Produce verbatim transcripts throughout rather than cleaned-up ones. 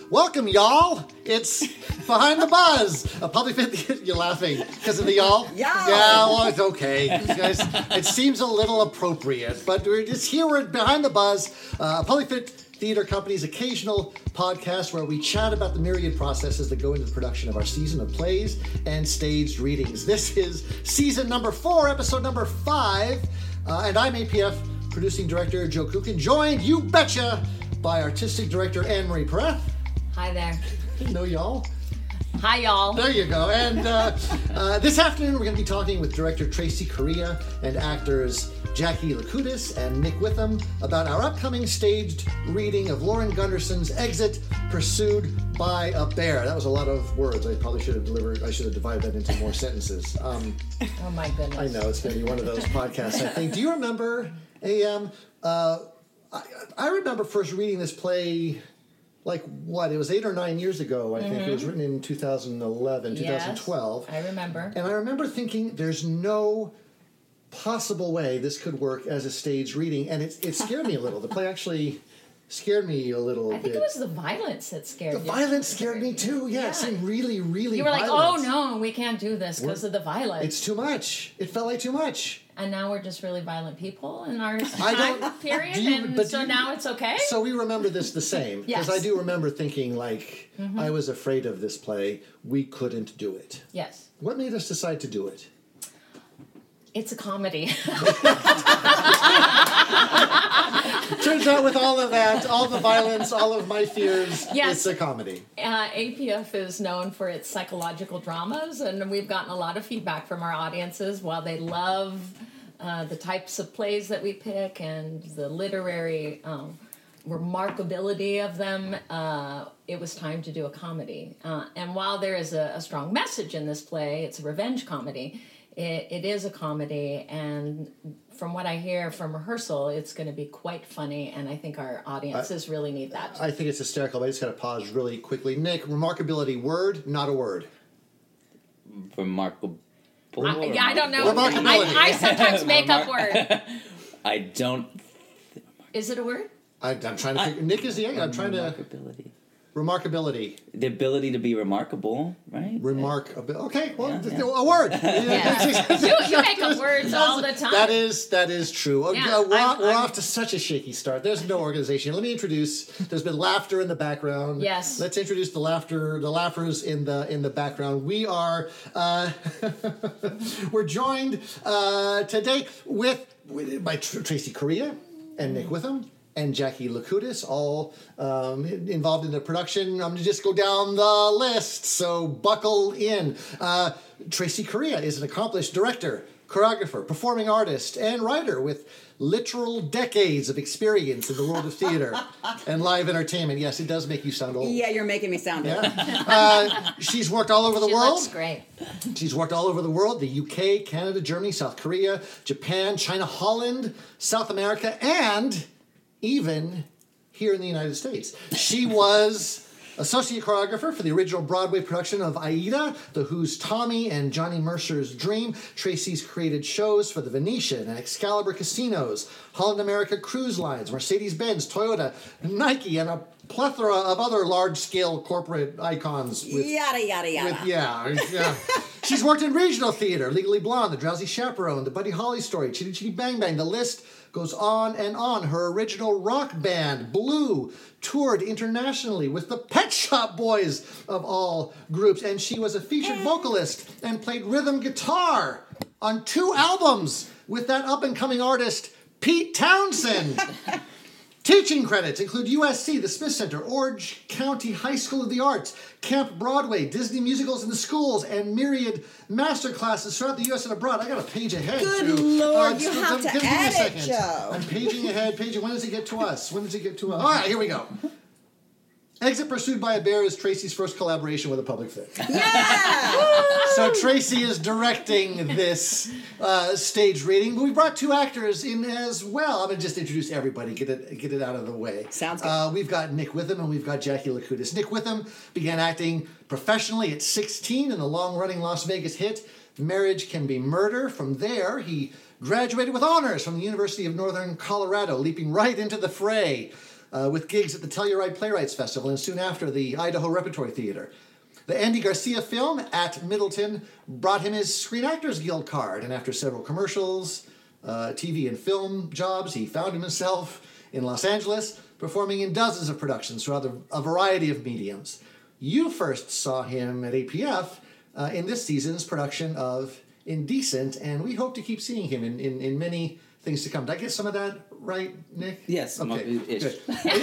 Welcome, y'all. It's Behind the Buzz. A public fit. You're laughing because of the y'all? Y'all. Yeah, well, it's okay. Guys, it seems a little appropriate, but we're just here. We're Behind the Buzz, uh, a public fit theater company's occasional podcast where we chat about the myriad processes that go into the production of our season of plays and staged readings. This is season number four, episode number five, uh, and I'm A P F producing director Joe Kukin, joined, you betcha, by artistic director Anne-Marie Pereth. Hi there. Didn't know y'all. Hi, y'all. There you go. And uh, uh, this afternoon we're going to be talking with director Tracy Correa and actors Jackie Lakoutis and Nick Witham about our upcoming staged reading of Lauren Gunderson's Exit, Pursued by a Bear. That was a lot of words. I probably should have delivered, I should have divided that into more sentences. Um, oh my goodness. I know, it's going to be one of those podcasts, I think. Do you remember, A M? Uh, I, I remember first reading this play... Like what? It was eight or nine years ago, I mm-hmm. think. It was written in two thousand eleven, yes, twenty twelve. I remember. And I remember thinking, there's no possible way this could work as a staged reading. And it, it scared me a little. The play actually scared me a little bit. I think bit. It was the violence that scared the you. The violence scared me too. Yeah, yeah, it seemed really, really You were violent. like, oh no, we can't do this because of the violence. It's too much. It felt like too much. And now we're just really violent people in our I time period, you, and so you, now it's okay? So we remember this the same. Because yes. I do remember thinking, like, mm-hmm. I was afraid of this play. We couldn't do it. Yes. What made us decide to do it? It's a comedy. Turns out with all of that, all the violence, all of my fears, yes. it's a comedy. Uh, A P F is known for its psychological dramas, and we've gotten a lot of feedback from our audiences. While they love uh, the types of plays that we pick and the literary um, remarkability of them, uh, it was time to do a comedy. Uh, and while there is a, a strong message in this play, it's a revenge comedy. It, it is a comedy, and from what I hear from rehearsal, it's going to be quite funny, and I think our audiences I, really need that. I think it's hysterical, but I just got to pause really quickly. Nick, remarkability, word, not a word. Remarkable. I, yeah, I don't know. Remarkability. I, I sometimes make up words. I don't... Is it a word? I, I'm trying to figure... Nick is the... I'm trying to... Remarkability. Remarkability. The ability to be remarkable, right? Remarkable. Okay, well, yeah, th- yeah. a word. Yeah. you, you make up words all the time. That is that is true. Yeah, uh, we're I'm, we're I'm, off to such a shaky start. There's no organization. Let me introduce. There's been laughter in the background. Yes. Let's introduce the laughter. The laughers in the in the background. We are. Uh, we're joined uh, today with, with by Tr- Tracy Correa and Nick Witham and Jackie Lakoutis, all um, involved in the production. I'm going to just go down the list, so buckle in. Uh, Tracy Correa is an accomplished director, choreographer, performing artist, and writer with literal decades of experience in the world of theater and live entertainment. Yes, it does make you sound old. Yeah, you're making me sound old. Yeah. Uh, she's worked all over the she world. Looks great. She's worked all over the world, the U K, Canada, Germany, South Korea, Japan, China, Holland, South America, and... even here in the United States. She was associate choreographer for the original Broadway production of Aida, The Who's Tommy, and Johnny Mercer's Dream. Tracy's created shows for the Venetian and Excalibur Casinos, Holland America Cruise Lines, Mercedes-Benz, Toyota, Nike, and a plethora of other large-scale corporate icons. With, yada, yada, yada. With, yeah, yeah. She's worked in regional theater, Legally Blonde, The Drowsy Chaperone, The Buddy Holly Story, Chitty Chitty Bang Bang. The list goes on and on. Her original rock band, Blue, toured internationally with the Pet Shop Boys of all groups, and she was a featured vocalist and played rhythm guitar on two albums with that up-and-coming artist, Pete Townsend. Teaching credits include U S C, the Smith Center, Orange County High School of the Arts, Camp Broadway, Disney Musicals in the Schools, and myriad master classes throughout the U S and abroad. I got a page ahead. Good too. Lord, uh, you so, have so, to give me a edit, second. Joe. I'm paging ahead, paging. When does it get to us? When does it get to us? All right, here we go. Exit Pursued by a Bear is Tracy's first collaboration with a public fit. Yeah! So Tracy is directing this uh, stage reading, but we brought two actors in as well. I'm going to just introduce everybody, get it get it out of the way. Sounds good. Uh, we've got Nick Witham and we've got Jackie Lakoutis. Nick Witham began acting professionally at sixteen in the long-running Las Vegas hit Marriage Can Be Murder. From there, he graduated with honors from the University of Northern Colorado, leaping right into the fray. uh, with gigs at the Telluride Playwrights Festival and soon after the Idaho Repertory Theater. The Andy Garcia film, At Middleton, brought him his Screen Actors Guild card, and after several commercials, uh, T V and film jobs, he found himself in Los Angeles, performing in dozens of productions throughout a, a variety of mediums. You first saw him at A P F uh, in this season's production of Indecent, and we hope to keep seeing him in, in, in many things to come. Did I get some of that right, Nick? Yes. Okay, mo- ish. good.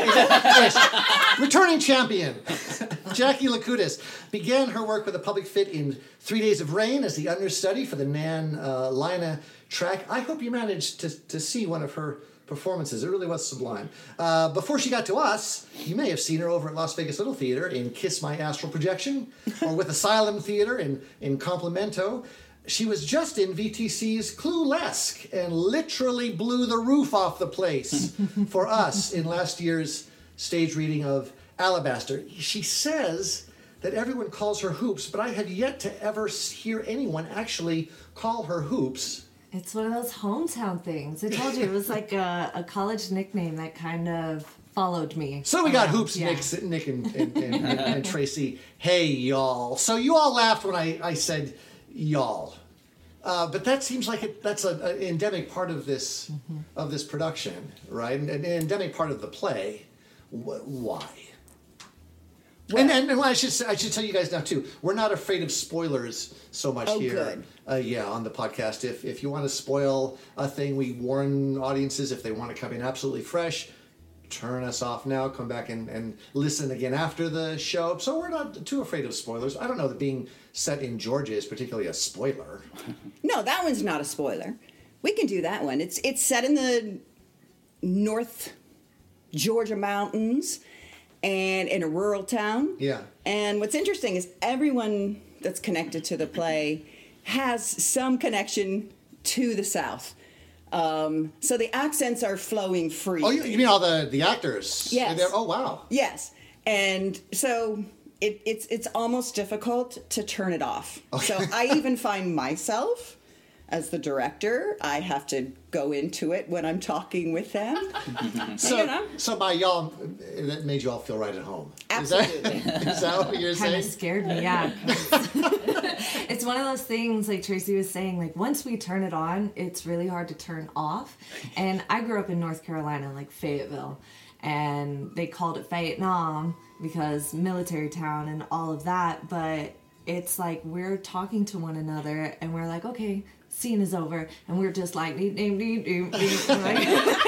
Ish. Returning champion, Jackie Lakudis began her work with a public fit in Three Days of Rain as the understudy for the Nan uh, Lina track. I hope you managed to, to see one of her performances. It really was sublime. Uh, before she got to us, you may have seen her over at Las Vegas Little Theater in Kiss My Astral Projection, or with Asylum Theater in, in Complimento. She was just in V T C's Cluelesque and literally blew the roof off the place for us in last year's stage reading of Alabaster. She says that everyone calls her Hoops, but I have yet to ever hear anyone actually call her Hoops. It's one of those hometown things. I told you, it was like a, a college nickname that kind of followed me. So we got around. Hoops, Yeah. Nick, Nick and, and, and, and, and Tracy. Hey, y'all. So you all laughed when I, I said y'all. Uh, but that seems like it, that's an endemic part of this mm-hmm. of this production, right? An, an endemic part of the play. Wh- why? Well, and and, and I should say, I should tell you guys now too. We're not afraid of spoilers so much Oh, here. good. Uh, yeah, on the podcast. If if you want to spoil a thing, we warn audiences if they want to come in absolutely fresh. Turn us off now, come back and, and listen again after the show. So we're not too afraid of spoilers. I don't know that being set in Georgia is particularly a spoiler. No, that one's not a spoiler. We can do that one. It's it's set in the North Georgia mountains and in a rural town. Yeah. And what's interesting is everyone that's connected to the play has some connection to the South. Um, so the accents are flowing free. Oh, you, you mean all the, the actors? Yes. They're- Oh, wow. Yes, and so it, it's it's almost difficult to turn it off. So I even find myself, as the director, I have to go into it when I'm talking with them. So, You know? so by y'all, that made you all feel right at home. Absolutely. Is that, is that what you're Kind saying? of scared me, yeah. 'cause it's one of those things, like Tracy was saying, like once we turn it on, it's really hard to turn off. And I grew up in North Carolina, like Fayetteville, and they called it Vietnam because military town and all of that. But it's like we're talking to one another, and we're like, okay, scene is over, and we're just like, "Dee, dee, dee, dee, dee," like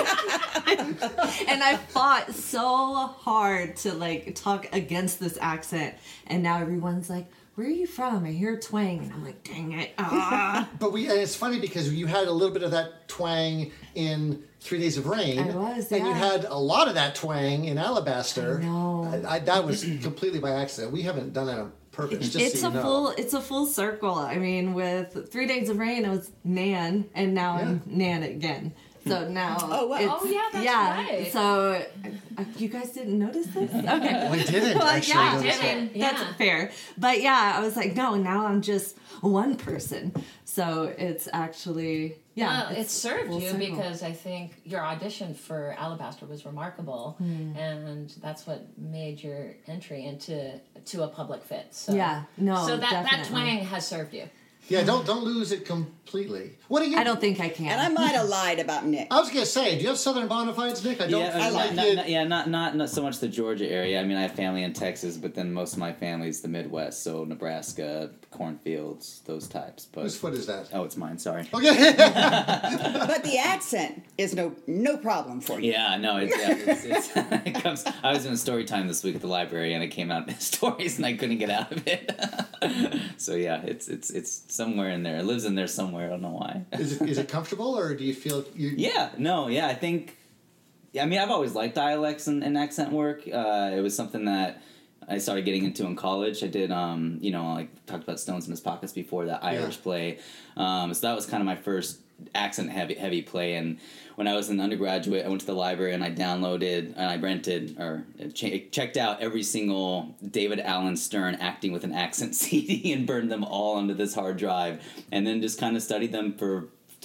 and I fought so hard to like talk against this accent, and now everyone's like, where are you from? I hear twang, and I'm like, dang it. Ah. But we, and it's funny because you had a little bit of that twang in Three Days of Rain. I was, And you yeah. had a lot of that twang in Alabaster. I know. I, I, that was completely by accident. We haven't done that on purpose, just It's so a you know. full it's a full circle. I mean, with Three Days of Rain, it was Nan, and now I'm Nan again. So now Oh, wow. it's, Oh, yeah, that's yeah. right. So uh, you guys didn't notice this? Okay. We didn't Well, actually. yeah, notice I that. mean, Yeah. that's fair. But yeah, I was like, no, now I'm just one person. So it's actually, yeah. Well, it served full you circle. because I think your audition for Alabaster was remarkable, Hmm. and that's what made your entry into to a public fit. So, Yeah, no, So that, that definitely. twang has served you. Yeah, don't don't lose it completely. What do you? I don't think I can. And I might have lied about Nick. I was gonna say, do you have Southern bona fides, Nick? I don't. Yeah, I feel mean, like not, you- not, yeah, not, not not so much the Georgia area. I mean, I have family in Texas, but then most of my family's the Midwest, so Nebraska, cornfields, those types. But Whose foot is that? oh, it's mine. Sorry. Okay. But the accent is no no problem for you. Yeah, no, it's, yeah, it's, it's it comes. I was doing story time this week at the library, and it came out in stories, and I couldn't get out of it. So yeah, it's it's it's somewhere in there. It lives in there somewhere. I don't know why. is it is it comfortable, or do you feel you? Yeah, no, yeah, I think. Yeah, I mean, I've always liked dialects and, and accent work. Uh, it was something that I started getting into in college. I did, um, you know, like talked about Stones in His Pockets before, that Irish Yeah. play. Um, so that was kind of my first accent heavy heavy play. And when I was an undergraduate, I went to the library and I downloaded and I rented or ch- checked out every single David Allen Stern acting with an accent C D and burned them all onto this hard drive, and then just kind of studied them for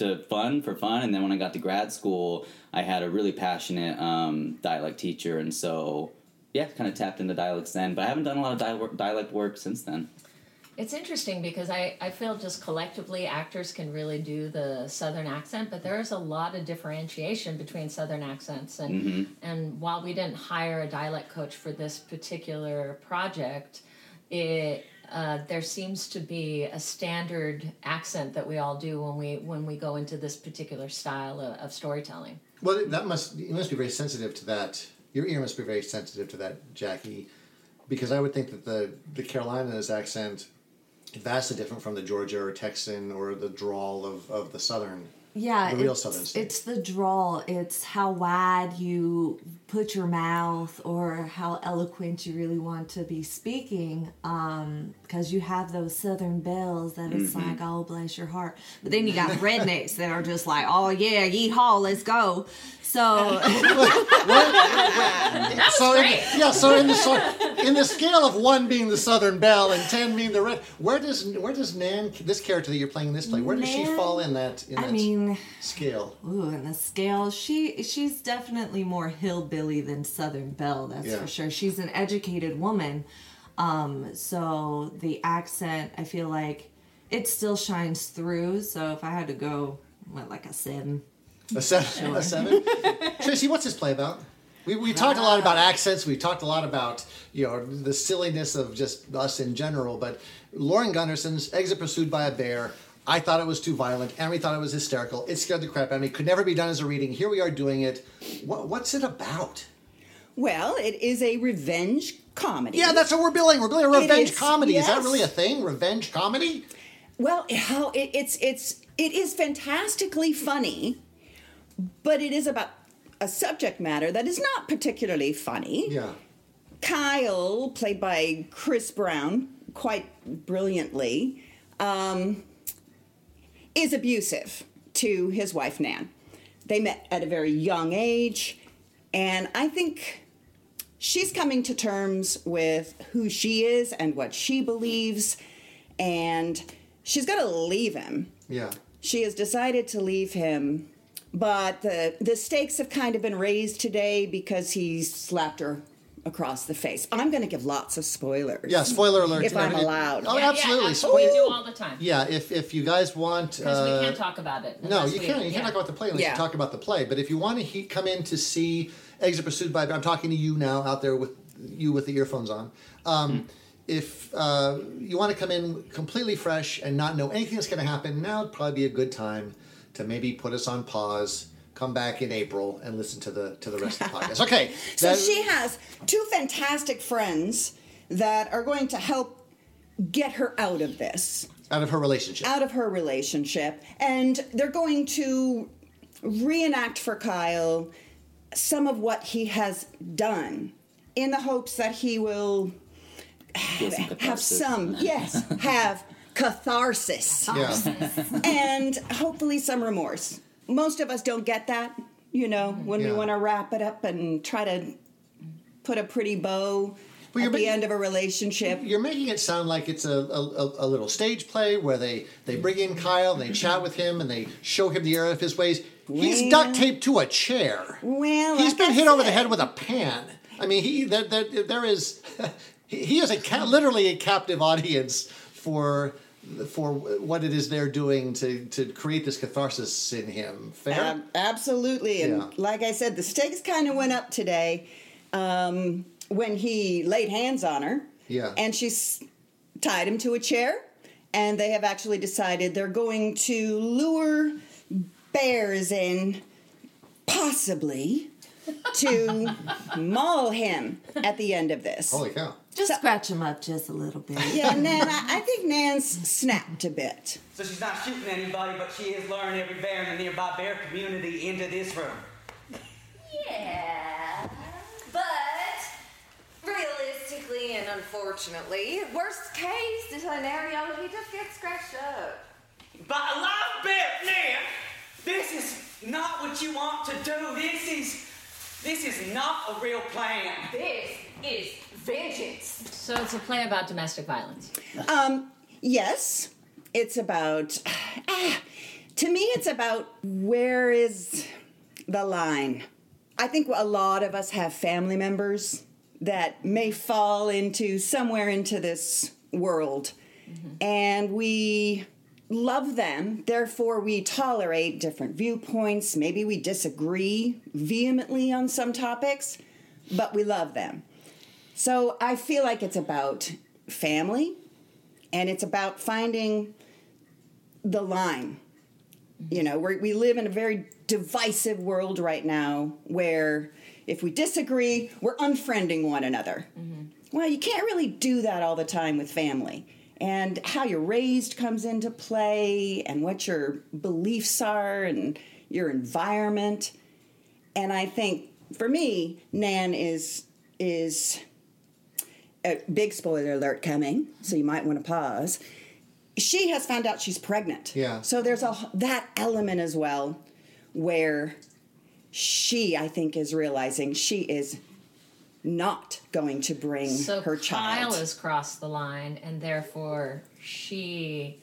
to fun for fun. And then when I got to grad school, I had a really passionate um, dialect teacher, and so yeah, kind of tapped into dialects then. But I haven't done a lot of dialect dialect work since then. It's interesting because I, I feel just collectively actors can really do the Southern accent, but there's a lot of differentiation between Southern accents. And Mm-hmm. and while we didn't hire a dialect coach for this particular project, it uh, there seems to be a standard accent that we all do when we when we go into this particular style of, of storytelling. Well, that must you must be very sensitive to that. Your ear must be very sensitive to that, Jackie, because I would think that the the Carolinas accent is vastly different from the Georgia or Texan or the drawl of, of the Southern. Yeah, the real it's, Southern state. it's the drawl. It's how wide you put your mouth or how eloquent you really want to be speaking. Um, because you have those Southern belles that it's Mm-hmm. like, oh, bless your heart. But then you got rednecks that are just like, oh, yeah, yeehaw, let's go. So, So in, yeah, so in the so in the scale of one being the Southern Belle and ten being the red, where does where does Nan, this character that you're playing in this play, where does she Nan, fall in that in I that mean, scale? ooh, in the scale, she she's definitely more hillbilly than Southern Belle, that's Yeah. for sure. She's an educated woman. Um, so the accent, I feel like it still shines through. So if I had to go, what, like a seven? A seven. A seven. Tracy, what's this play about? We we talked a lot about accents. We talked a lot about you know the silliness of just us in general. But Lauren Gunderson's Exit Pursued by a Bear. I thought it was too violent. Emery thought it was hysterical. It scared the crap out of me. Could never be done as a reading. Here we are doing it. What, what's it about? Well, it is a revenge comedy. Yeah, that's what we're billing. We're billing a It revenge is, comedy. Is that yes. really a thing? Revenge comedy? Well, how it, it's it's it is fantastically funny, but it is about a subject matter that is not particularly funny. Yeah. Kyle, played by Chris Brown, quite brilliantly, um, is abusive to his wife Nan. They met at a very young age, and I think she's coming to terms with who she is and what she believes, and she's going to leave him. Yeah. She has decided to leave him, but the the stakes have kind of been raised today because he slapped her across the face. I'm going to give lots of spoilers. Yeah, spoiler alert. If I'm allowed. Oh, Yeah, absolutely. Yeah, absolutely. We Spoil- do all the time. Yeah, if if you guys want... Because uh, we can't talk about it. No, unless you we- can't. You yeah. can't talk about the play unless Yeah. you talk about the play. But if you want to he- come in to see Exit Pursued by... I'm talking to you now out there with you with the earphones on. Um, Mm-hmm. If uh, you want to come in completely fresh and not know anything that's going to happen, now would probably be a good time to maybe put us on pause, come back in April, and listen to the to the rest of the podcast. Okay. So that- she has two fantastic friends that are going to help get her out of this, out of her relationship. out of her relationship, and they're going to reenact for Kyle some of what he has done in the hopes that he will Feel some have catharsis. some, yes, have catharsis Yeah. and hopefully some remorse. Most of us don't get that, you know, when we Yeah. want to wrap it up and try to put a pretty bow Well, at you're the making- end of a relationship. You're making it sound like it's a, a, a little stage play where they, they bring in Kyle and they chat with him and they show him the error of his ways. He's Well- duct taped to a chair. Well, He's like been I hit over the said. head with a pan. I mean, he there, there, there is he he is a ca- literally a captive audience for for what it is they're doing to, to create this catharsis in him. Fair? Ab- absolutely. And Yeah. like I said, the stakes kind of went up today um, when he laid hands on her. Yeah. And she's tied him to a chair. And they have actually decided they're going to lure bears in, possibly, to maul him at the end of this. Holy cow. Just scratch him up just a little bit. Yeah, Nan, I, I think Nan's snapped a bit. So she's not shooting anybody, but she is luring every bear in the nearby bear community into this room. Yeah, but realistically and unfortunately, worst case scenario, he just gets scratched up. By a live bear, Nan! This is not what you want to do. This is, this is not a real plan. This is vengeance. So it's a play about domestic violence. Um, yes, it's about. Ah, To me, it's about where is the line. I think a lot of us have family members that may fall into somewhere into this world, mm-hmm. and we love them, therefore we tolerate different viewpoints. Maybe we disagree vehemently on some topics, but we love them. So I feel like it's about family, and it's about finding the line. You know, we're, we live in a very divisive world right now where if we disagree, we're unfriending one another. Mm-hmm. Well, you can't really do that all the time with family. And how you're raised comes into play, and what your beliefs are, and your environment. And I think, for me, Nan is is a big spoiler alert coming, so you might want to pause. She has found out she's pregnant. Yeah. So there's a that element as well, where she, I think, is realizing she is not going to bring so her child. Kyle has crossed the line, and therefore she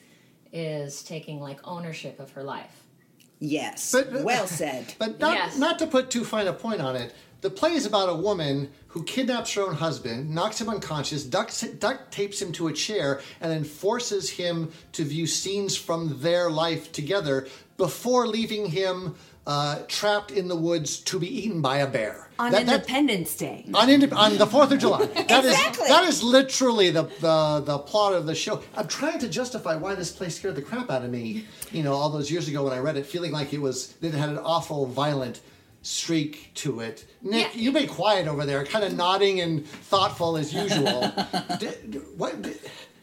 is taking like ownership of her life. Yes. But- well said. But not, Yes. not to put too fine a point on it, the play is about a woman who kidnaps her own husband, knocks him unconscious, duct, duct tapes him to a chair, and then forces him to view scenes from their life together before leaving him uh, trapped in the woods to be eaten by a bear. On That- that- Independence Day. on, Inde- on the fourth of July. That is Exactly. that is literally the, the the plot of the show. I'm trying to justify why this play scared the crap out of me, you know, all those years ago when I read it, feeling like it was that it had an awful violent streak to it. Nick, Yeah. you be quiet over there, kind of nodding and thoughtful as usual. D- d- what d-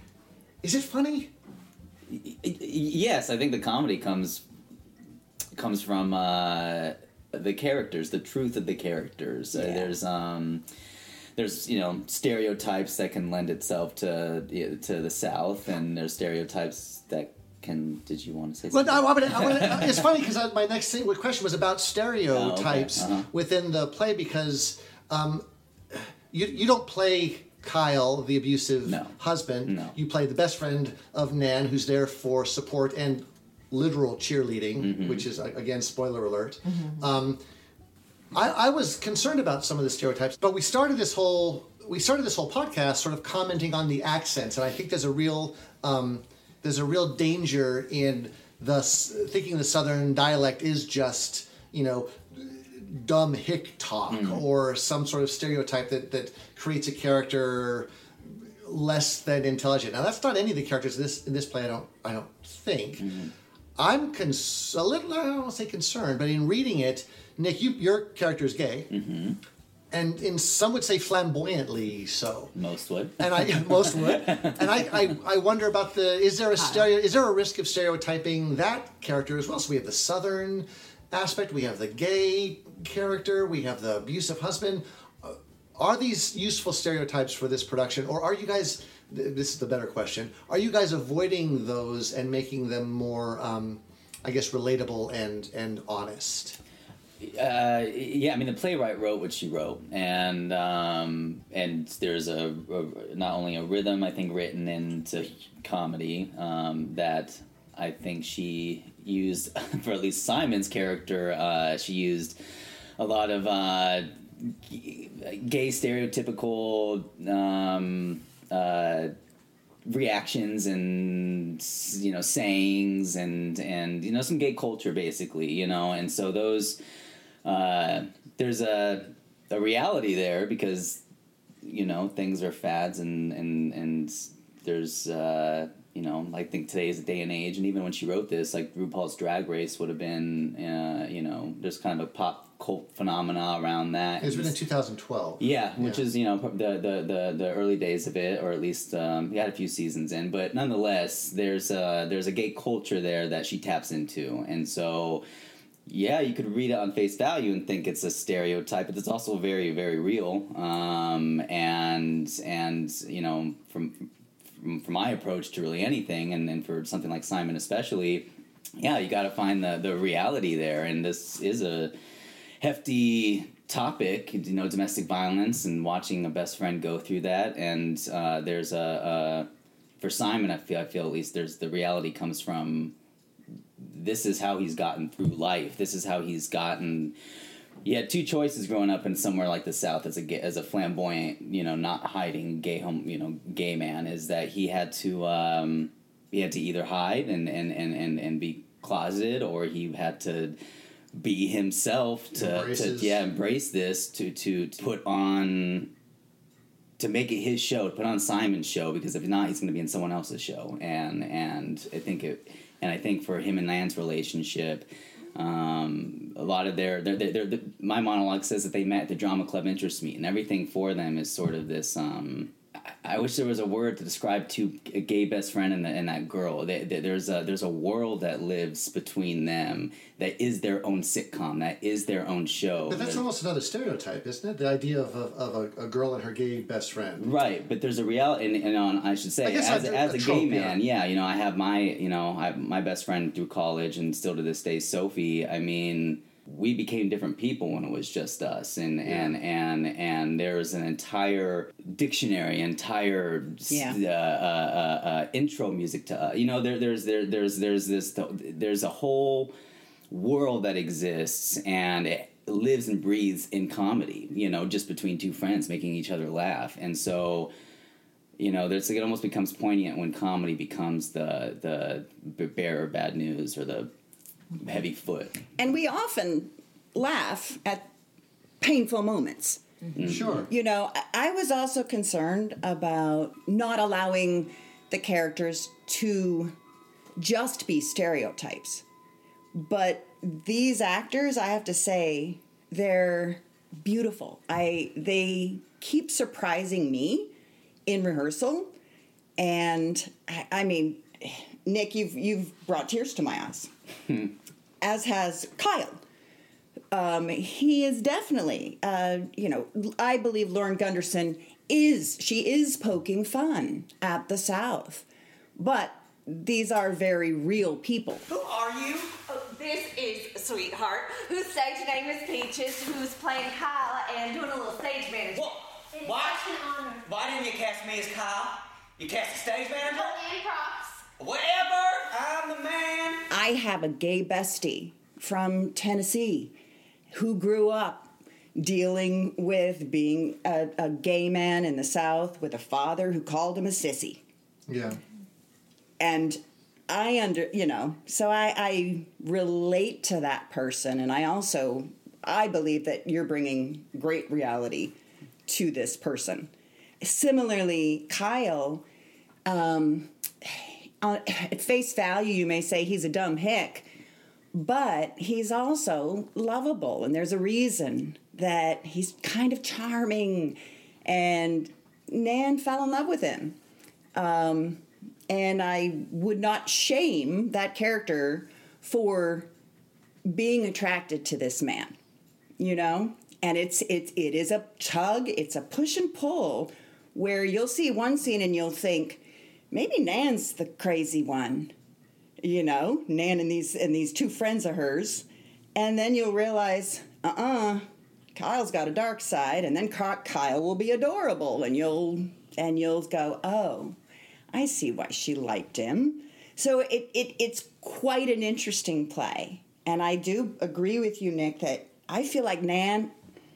is it funny? Y- Yes, I think the comedy comes comes from uh, the characters, the truth of the characters. Uh, Yeah. there's um, there's you know stereotypes that can lend itself to yeah, to the South, and there's stereotypes that can. Did you want to say Well, something? I, I, would- I, would- it's funny because my next thing, question was about stereotypes Oh, okay. Uh-huh. within the play because um, you you don't play Kyle, the abusive No. husband. No. You play the best friend of Nan, who's there for support and literal cheerleading, Mm-hmm. which is again spoiler alert. Um, I, I was concerned about some of the stereotypes, but we started this whole we started this whole podcast sort of commenting on the accents, and I think there's a real um, there's a real danger in the s- thinking the Southern dialect is just you know dumb hick talk or some sort of stereotype that that creates a character less than intelligent. Now that's not any of the characters in this in this play. I don't I don't think. I'm cons- a little, I don't want to say concerned, but in reading it, Nick, you, your character is gay, mm-hmm. and in some would say flamboyantly so. Most would. And I most would, and I, I, I wonder about the is there a stereo is there a risk of stereotyping that character as well? So we have the Southern aspect, we have the gay character, we have the abusive husband. Uh, are these useful stereotypes for this production, or are you guys? This is the better question. Are you guys avoiding those and making them more, um, I guess, relatable and and honest? Uh, yeah, I mean the playwright wrote what she wrote, and um, and there's a, a not only a rhythm I think written into comedy um, that I think she used for at least Simon's character. Uh, she used a lot of uh, g- gay stereotypical um, uh, reactions and you know sayings and and you know some gay culture basically, you know, and so those. Uh, there's a a reality there because you know things are fads and and and there's uh, you know I think today is a day and age, and even when she wrote this, like RuPaul's Drag Race would have been uh, you know there's kind of a pop cult phenomena around that. It was written in two thousand twelve. Yeah, which Yeah. is you know the, the the the early days of it, or at least um, he had a few seasons in, but nonetheless, there's a, there's a gay culture there that she taps into, and so. Yeah, you could read it on face value and think it's a stereotype, but it's also very, very real. Um, and and you know, from, from from my approach to really anything, and then for something like Simon especially, yeah, you got to find the the reality there. And this is a hefty topic, you know, domestic violence, and watching a best friend go through that. And uh, there's a, a for Simon, I feel I feel at least there's the reality comes from this is how he's gotten through life. This is how he's gotten. He had two choices growing up in somewhere like the South as a gay, as a flamboyant, you know, not hiding gay home, you know, gay man. Is that he had to um, he had to either hide and and, and, and, and be closeted, or he had to be himself to, to yeah embrace this to to put on. To make it his show, to put on Simon's show, because if not, he's going to be in someone else's show, and and I think it, and I think for him and Lan's relationship, um, a lot of their, their, their, their, my monologue says that they met at the drama club interest meet, and everything for them is sort of this. Um, I, I wish there was a word to describe to a gay best friend and, the, and that girl. They, they, there's a there's a world that lives between them that is their own sitcom, that is their own show. But that's They're, almost another stereotype, isn't it? The idea of, of, of a, a girl and her gay best friend. Right, but there's a reality, and, and on, I should say, I guess as, I've- as a, a gay trope, man, yeah. yeah. you know, I have my, you know, I, my best friend through college, and still to this day, Sophie. I mean, we became different people when it was just us, and Yeah. and and and there's an entire dictionary, entire Yeah. uh, uh, uh, uh, intro music to, uh, you know, there there's there there's there's this there's a whole world that exists, and it lives and breathes in comedy, you know, just between two friends making each other laugh. And so, you know, there's it almost becomes poignant when comedy becomes the the b- bearer of bad news or the heavy foot. And we often laugh at painful moments. Sure. You know, I- I was also concerned about not allowing the characters to just be stereotypes. But these actors, I have to say, they're beautiful. I they keep surprising me in rehearsal, and I, I mean, Nick, you've you've brought tears to my eyes, as has Kyle. Um, he is definitely, uh, you know, I believe Lauren Gunderson is she is poking fun at the South, but these are very real people. Who are you? Oh, this is Sweetheart, whose stage name is Peaches, who's playing Kyle and doing a little stage management. What? It's What? such an honor. Why didn't you cast me as Kyle? You cast the stage manager? Oh, and props. Whatever. I'm the man. I have a gay bestie from Tennessee who grew up dealing with being a, a gay man in the South with a father who called him a sissy. Yeah. And I under, you know, so I, I relate to that person. And I also, I believe that you're bringing great reality to this person. Similarly, Kyle, um, on, at face value, you may say he's a dumb hick, but he's also lovable. And there's a reason that he's kind of charming. And Nan fell in love with him. Um, and I would not shame that character for being attracted to this man, you know? And it's it, it is a tug, it's a push and pull where you'll see one scene and you'll think, maybe Nan's the crazy one, you know, Nan and these and these two friends of hers. And then you'll realize, uh-uh, Kyle's got a dark side, and then Kyle will be adorable, and you'll and you'll go, oh, I see why she liked him. So it, it it's quite an interesting play. And I do agree with you, Nick, that I feel like Nan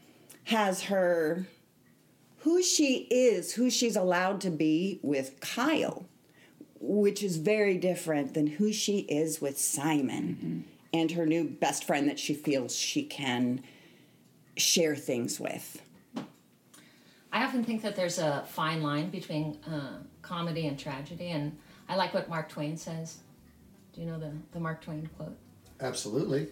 has her, who she is, who she's allowed to be with Kyle, which is very different than who she is with Simon mm-hmm. and her new best friend that she feels she can share things with. I often think that there's a fine line between uh, comedy and tragedy, and I like what Mark Twain says. Do you know the, the Mark Twain quote? Absolutely.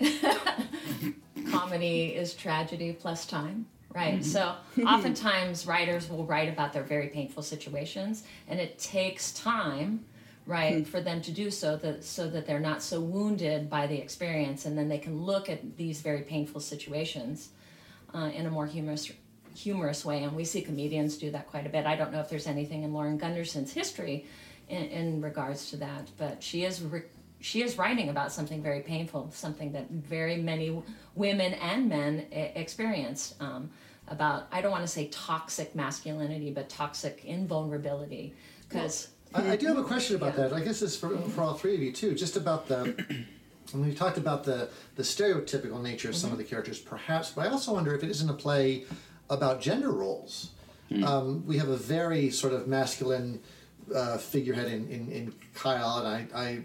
Comedy is tragedy plus time, right? So oftentimes writers will write about their very painful situations, and it takes time, right, for them to do so that so that they're not so wounded by the experience, and then they can look at these very painful situations uh, in a more humorous humorous way. And we see comedians do that quite a bit. I don't know if there's anything in Lauren Gunderson's history in, in regards to that, but she is re- she is writing about something very painful, something that very many women and men I- experience. Um, about, I don't want to say toxic masculinity, but toxic invulnerability. Because I, I do have a question about that. I guess this is for, for all three of you too. Just about the And we talked about the, the stereotypical nature of some of the characters, perhaps, but I also wonder if it isn't a play about gender roles. Mm. Um, we have a very sort of masculine uh, figurehead in, in, in Kyle, and I, I,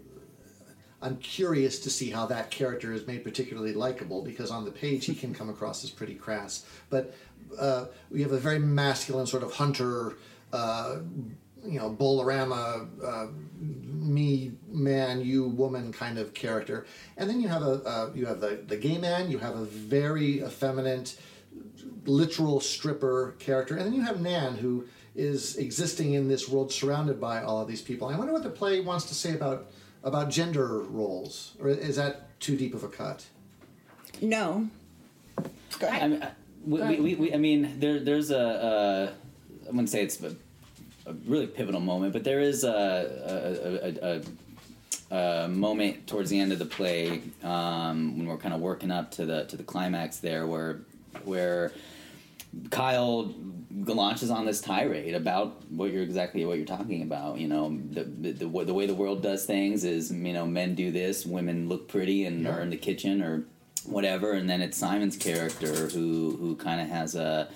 I'm curious to see how that character is made particularly likable, because on the page he can come across as pretty crass. But uh, we have a very masculine sort of hunter, uh, you know, Bolorama, uh, me man, you woman kind of character, and then you have a uh, you have the the gay man, you have a very effeminate, literal stripper character, and then you have Nan, who is existing in this world surrounded by all of these people. I wonder what the play wants to say about about gender roles, or is that too deep of a cut? No. Go ahead. I mean, we, we, we, I mean there there's a uh, I wouldn't say it's a, a really pivotal moment, but there is a a, a, a, a moment towards the end of the play um, when we're kind of working up to the to the climax there, where where Kyle launches on this tirade about what you're exactly what you're talking about. You know, the the, the, the way the world does things is, you know, men do this, women look pretty and yeah. are in the kitchen or whatever, and then it's Simon's character who who kind of has a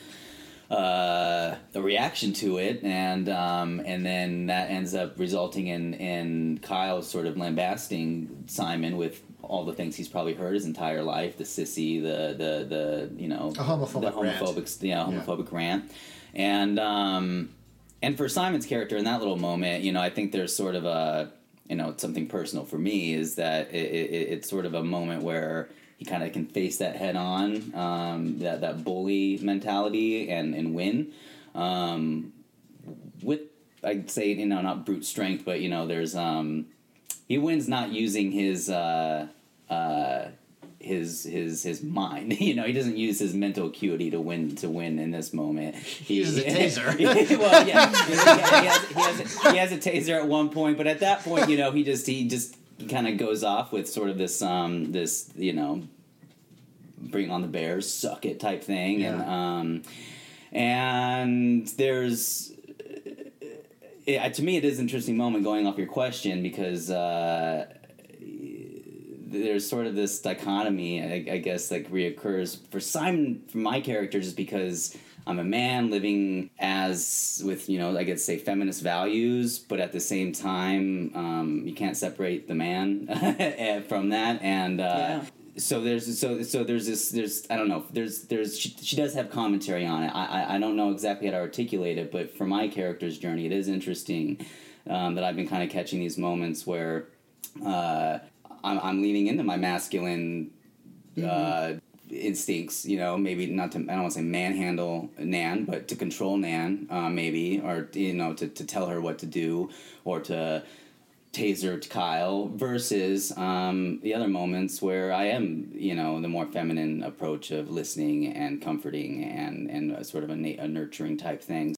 uh, a reaction to it, and um, and then that ends up resulting in in Kyle sort of lambasting Simon with all the things he's probably heard his entire life, the sissy, the the the you know, a homophobic the homophobic rant. yeah homophobic yeah. rant, and um, and for Simon's character in that little moment, you know, I think there's sort of a, you know, something personal for me is that it, it, it's sort of a moment where he kind of can face that head on, um, that that bully mentality, and and win, um, with, I'd say, you know, not brute strength, but, you know, there's um, he wins not using his uh, uh, his his his mind. You know, he doesn't use his mental acuity to win to win in this moment. He uses a taser. Well, yeah, he has, he, has, he, has a, he has a taser at one point, but at that point, you know, he just he just. kind of goes off with sort of this, um, this you know, bring on the bears, suck it type thing, yeah. and um, and there's, it, to me, it is an interesting moment going off your question, because uh, there's sort of this dichotomy, I, I guess, like reoccurs for Simon, for my character, just because I'm a man living as with, you know, I guess say feminist values, but at the same time, um, you can't separate the man from that. And uh, yeah. so there's so so there's this there's I don't know there's there's she, she does have commentary on it. I, I I don't know exactly how to articulate it, but for my character's journey, it is interesting um, that I've been kind of catching these moments where uh, I'm, I'm leaning into my masculine. Uh, mm-hmm. instincts, you know, maybe not to, I don't want to say manhandle Nan, but to control Nan, uh, maybe, or, you know, to, to tell her what to do, or to taser Kyle, versus um, the other moments where I am, you know, the more feminine approach of listening and comforting and, and a sort of a, na- a nurturing type thing.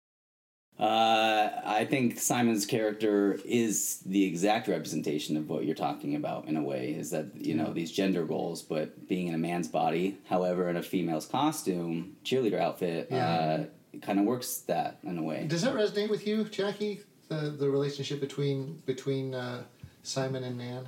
Uh, I think Simon's character is the exact representation of what you're talking about in a way, is that, you know, these gender roles, but being in a man's body, however, in a female's costume, cheerleader outfit, yeah. uh, it kind of works that in a way. Does that resonate with you, Jackie, the, the relationship between between uh, Simon and Nan?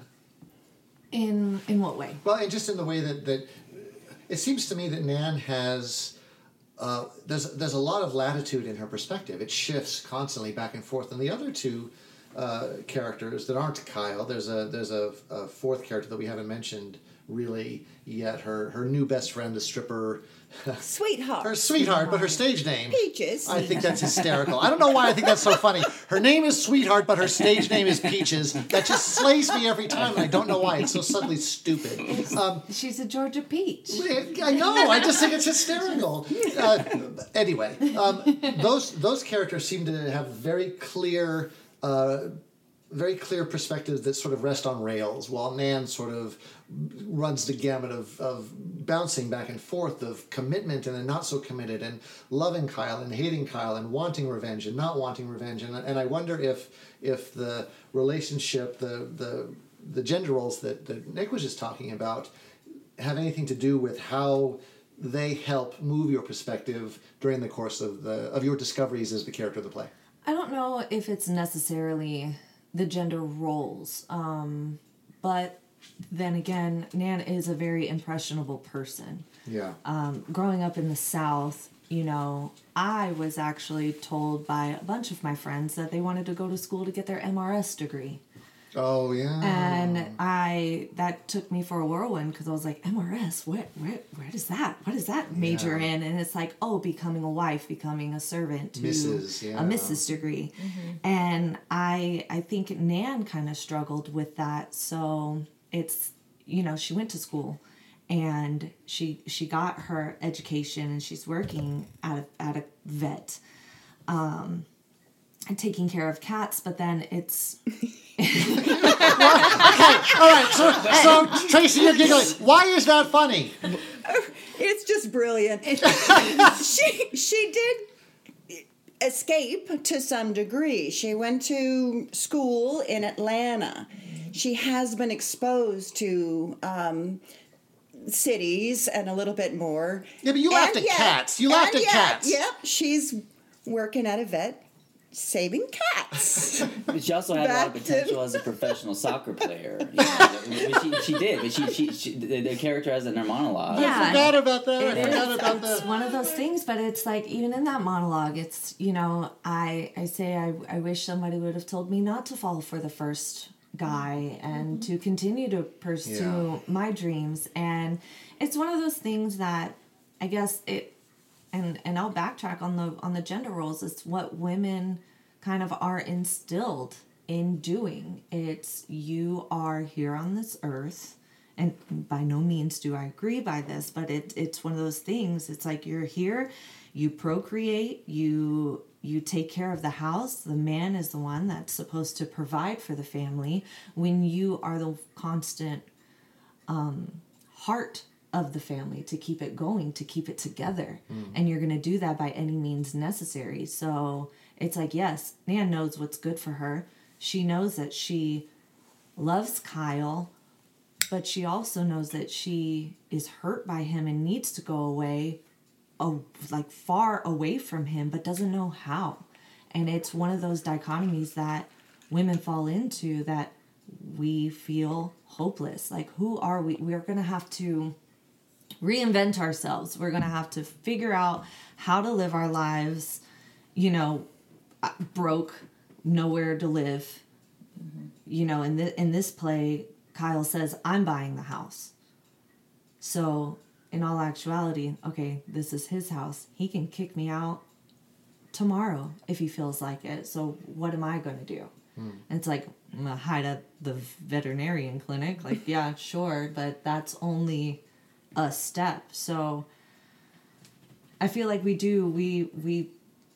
In in what way? Well, and just in the way that, that it seems to me that Nan has... Uh, there's there's a lot of latitude in her perspective. It shifts constantly back and forth. And the other two uh, characters that aren't Kyle, there's a there's a, a fourth character that we haven't mentioned really yet. Her her new best friend, the stripper. Sweetheart. Her sweetheart, but her stage name. Peaches. I think that's hysterical. I don't know why I think that's so funny. Her name is Sweetheart, but her stage name is Peaches. That just slays me every time, and I don't know why. It's so suddenly stupid. Um, She's a Georgia peach. I know. I just think it's hysterical. Uh, anyway, um, those those characters seem to have very clear, uh, very clear perspectives that sort of rest on rails, while Nan sort of runs the gamut of, of bouncing back and forth of commitment and then not so committed, and loving Kyle and hating Kyle, and wanting revenge and not wanting revenge. And and I wonder if if the relationship, the the the gender roles that, that Nick was just talking about, have anything to do with how they help move your perspective during the course of the of your discoveries as the character of the play. I don't know if it's necessarily the gender roles, um, but then again, Nan is a very impressionable person. Yeah. Um, growing up in the South, you know, I was actually told by a bunch of my friends that they wanted to go to school to get their M R S degree. Oh, yeah. And I, that took me for a whirlwind because I was like, M R S, what, where, where does that, what does that major Yeah. in? And it's like, oh, becoming a wife, becoming a servant to Missus, yeah. a Missus degree. Mm-hmm. And I, I think Nan kind of struggled with that. So it's, you know, she went to school and she, she got her education and she's working at a, at a vet, um, and taking care of cats, but then it's All right, so, so Tracy, you're giggling. Why is that funny? It's just brilliant. she she did escape to some degree. She went to school in Atlanta. She has been exposed to um, cities and a little bit more. Yeah, but you laughed And at yet- cats. You laughed and at yet, cats. Yep, she's working at a vet saving cats. But she also had a lot of Back to- potential as a professional soccer player. You know, but she, she did, but she, she, she the, the character has in her monologue. Yeah. I forgot about that. It I forgot is. about It's that. one of those things, but it's like even in that monologue, it's you know, I I say I I wish somebody would have told me not to fall for the first guy and to continue to pursue Yeah. my dreams. And it's one of those things that I guess it and and I'll backtrack on the on the gender roles. It's what women kind of are instilled in doing. It's you are here on this earth. And by no means do I agree by this, but it, it's one of those things. It's like you're here, you procreate, you you take care of the house. The man is the one that's supposed to provide for the family. When you are the constant um, heart of the family to keep it going, to keep it together, mm. and you're going to do that by any means necessary. So it's like, yes, Nan knows what's good for her. She knows that she loves Kyle, but she also knows that she is hurt by him and needs to go away, oh, like far away from him, but doesn't know how. And it's one of those dichotomies that women fall into, that we feel hopeless. Like, who are we? We're going to have to reinvent ourselves. We're going to have to figure out how to live our lives, you know, broke, nowhere to live. Mm-hmm. You know, in, the, in this play, Kyle says, I'm buying the house. So in all actuality, okay, this is his house. He can kick me out tomorrow if he feels like it. So what am I going to do? Hmm. And it's like, I'm going to hide at the veterinarian clinic. Like, yeah, sure, but that's only a step. So I feel like we do, we, we,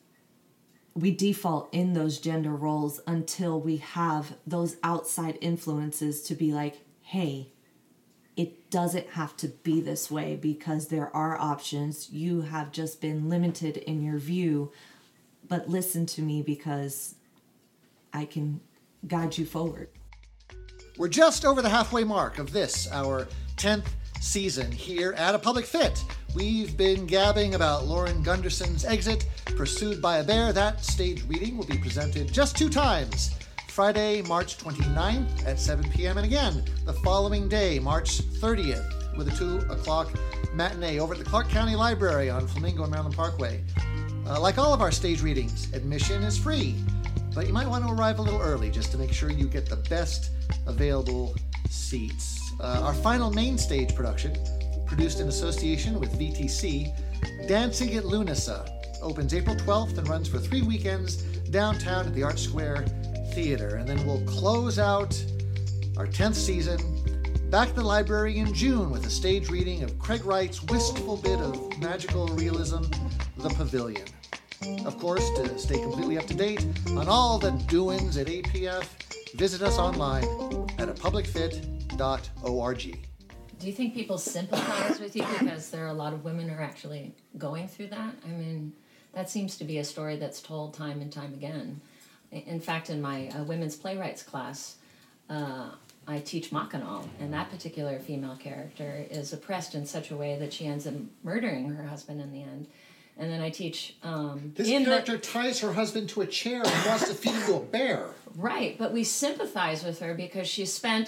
we default in those gender roles until we have those outside influences to be like, hey, it doesn't have to be this way because there are options. You have just been limited in your view, but listen to me because I can guide you forward. We're just over the halfway mark of this, our tenth season here at A Public Fit. We've been gabbing about Lauren Gunderson's Exit, Pursued by a Bear. That stage reading will be presented just two times. Friday, March twenty-ninth at seven p.m. and again the following day, March thirtieth, with a two o'clock matinee over at the Clark County Library on Flamingo and Maryland Parkway. Uh, like all of our stage readings, admission is free, but you might want to arrive a little early just to make sure you get the best available seats. Uh, our final main stage production, produced in association with V T C, Dancing at Lunasa, opens April twelfth and runs for three weekends downtown at the Art Square Theater. And then we'll close out our tenth season back at the library in June with a stage reading of Craig Wright's wistful bit of magical realism, The Pavilion. Of course, to stay completely up to date on all the doings at A P F, visit us online at a public fit dot org. Do you think people sympathize with you because there are a lot of women who are actually going through that? I mean, that seems to be a story that's told time and time again. In fact, in my uh, women's playwrights class, uh, I teach Mackinac, and that particular female character is oppressed in such a way that she ends up murdering her husband in the end. And then I teach... Um, this in character the, ties her husband to a chair and wants to feed him to a bear. Right, but we sympathize with her because she spent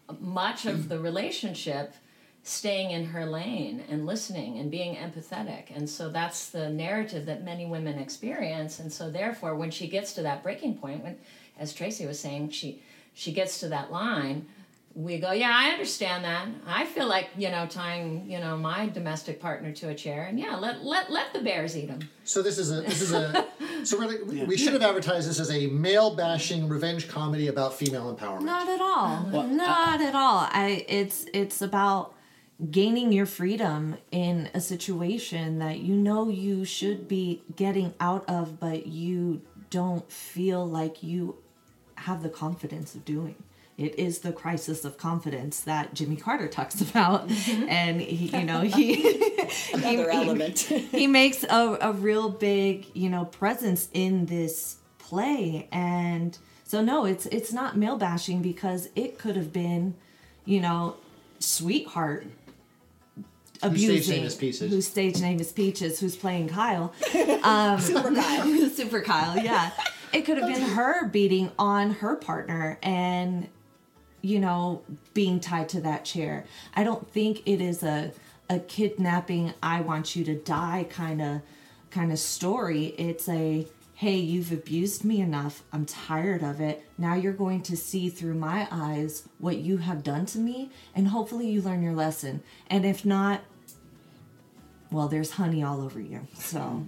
much of the relationship staying in her lane and listening and being empathetic. And so that's the narrative that many women experience. And so therefore, when she gets to that breaking point, when, as Tracy was saying, she she gets to that line, we go, yeah, I understand that. I feel like, you know, tying, you know, my domestic partner to a chair, and yeah, let let let the bears eat them. So this is a this is a so really we, we should have advertised this as a male bashing revenge comedy about female empowerment. Not at all. Not at all. I it's it's about gaining your freedom in a situation that you know you should be getting out of, but you don't feel like you have the confidence of doing. It is the crisis of confidence that Jimmy Carter talks about, and he, you know he Another he, element. he makes a, a real big, you know, presence in this play. And so no, it's it's not male bashing, because it could have been, you know, Sweetheart abusing, stage name is Peaches. whose stage name is Peaches, who's playing Kyle, um, Super Kyle. Super Kyle, yeah. It could have been her beating on her partner and, you know, being tied to that chair. I don't think it is a a kidnapping, I want you to die kind of kind of story. It's a, hey, you've abused me enough. I'm tired of it. Now you're going to see through my eyes what you have done to me, and hopefully you learn your lesson. And if not, well, there's honey all over you. So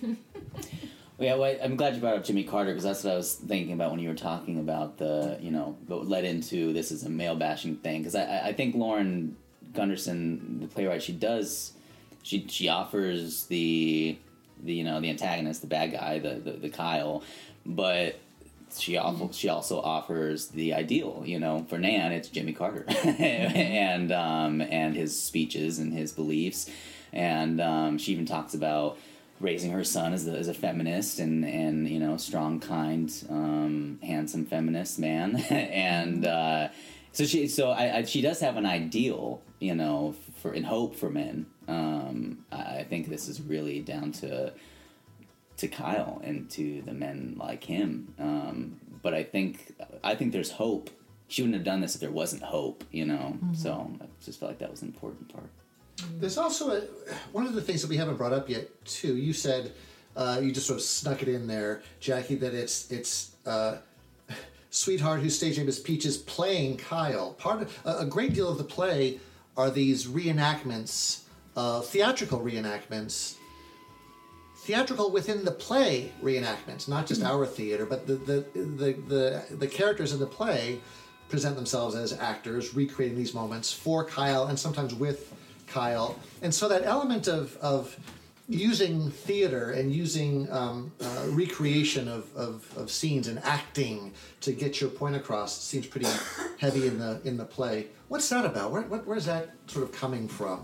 Yeah, well, I'm glad you brought up Jimmy Carter, because that's what I was thinking about when you were talking about the, you know, what led into this is a male bashing thing. Because I, I think Lauren Gunderson, the playwright, she does, she she offers the, the you know, the antagonist, the bad guy, the the, the Kyle, but she also she also offers the ideal. You know, for Nan, it's Jimmy Carter, and um and his speeches and his beliefs, and um, she even talks about raising her son as a, as a feminist and, and, you know, strong, kind, um, handsome feminist man. and uh, so she so I, I, she does have an ideal, you know, for and hope for men. Um, I think this is really down to to Kyle and to the men like him. Um, but I think I think there's hope. She wouldn't have done this if there wasn't hope, you know. Mm-hmm. So I just felt like that was an important part. There's also a, one of the things that we haven't brought up yet, too. You said, uh, you just sort of snuck it in there, Jackie, that it's it's uh, Sweetheart, whose stage name is Peaches, playing Kyle. Part of, a, a great deal of the play are these reenactments, uh, theatrical reenactments, theatrical within the play reenactments, not just our theater, but the the the the, the characters in the play present themselves as actors, recreating these moments for Kyle and sometimes with Kyle. And so that element of of using theater and using um, uh, recreation of, of, of scenes and acting to get your point across seems pretty heavy in the in the play. What's that about? Where, where where's that sort of coming from?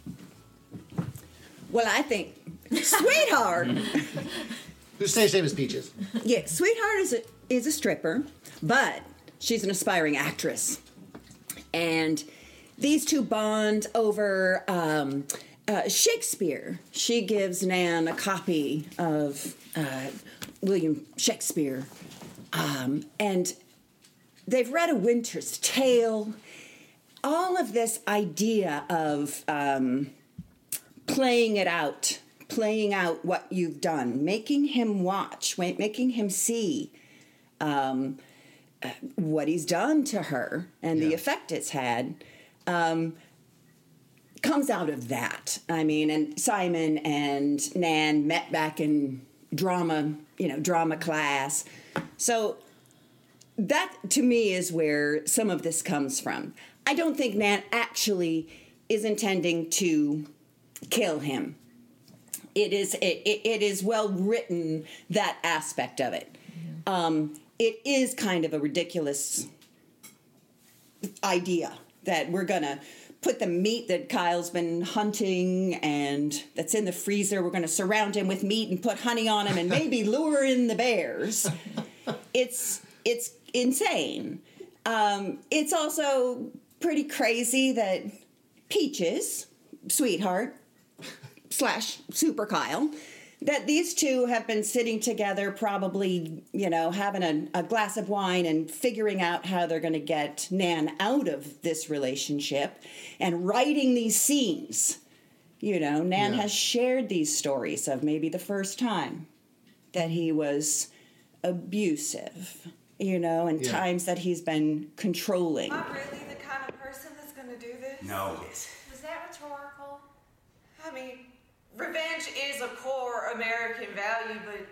Well, I think Sweetheart. Whose stage name is Peaches? Yeah, Sweetheart is a is a stripper, but she's an aspiring actress, and these two bond over um, uh, Shakespeare. She gives Nan a copy of uh, William Shakespeare, um, and they've read A Winter's Tale. All of this idea of um, playing it out, playing out what you've done, making him watch, making him see um, uh, what he's done to her and yeah. the effect it's had. Um, comes out of that. I mean, and Simon and Nan met back in drama, you know, drama class. So that, to me, is where some of this comes from. I don't think Nan actually is intending to kill him. It is it, it is well written, that aspect of it. Yeah. Um, it is kind of a ridiculous idea that we're going to put the meat that Kyle's been hunting and that's in the freezer, we're going to surround him with meat and put honey on him and maybe lure in the bears. It's it's insane. Um, it's also pretty crazy that Peaches, Sweetheart, slash Super Kyle, that these two have been sitting together, probably, you know, having a, a glass of wine and figuring out how they're going to get Nan out of this relationship and writing these scenes. You know, Nan Yeah. has shared these stories of maybe the first time that he was abusive, you know, and Yeah. times that he's been controlling. Am I really the kind of person that's gonna do this? No. Was that rhetorical? I mean, revenge is a core American value, but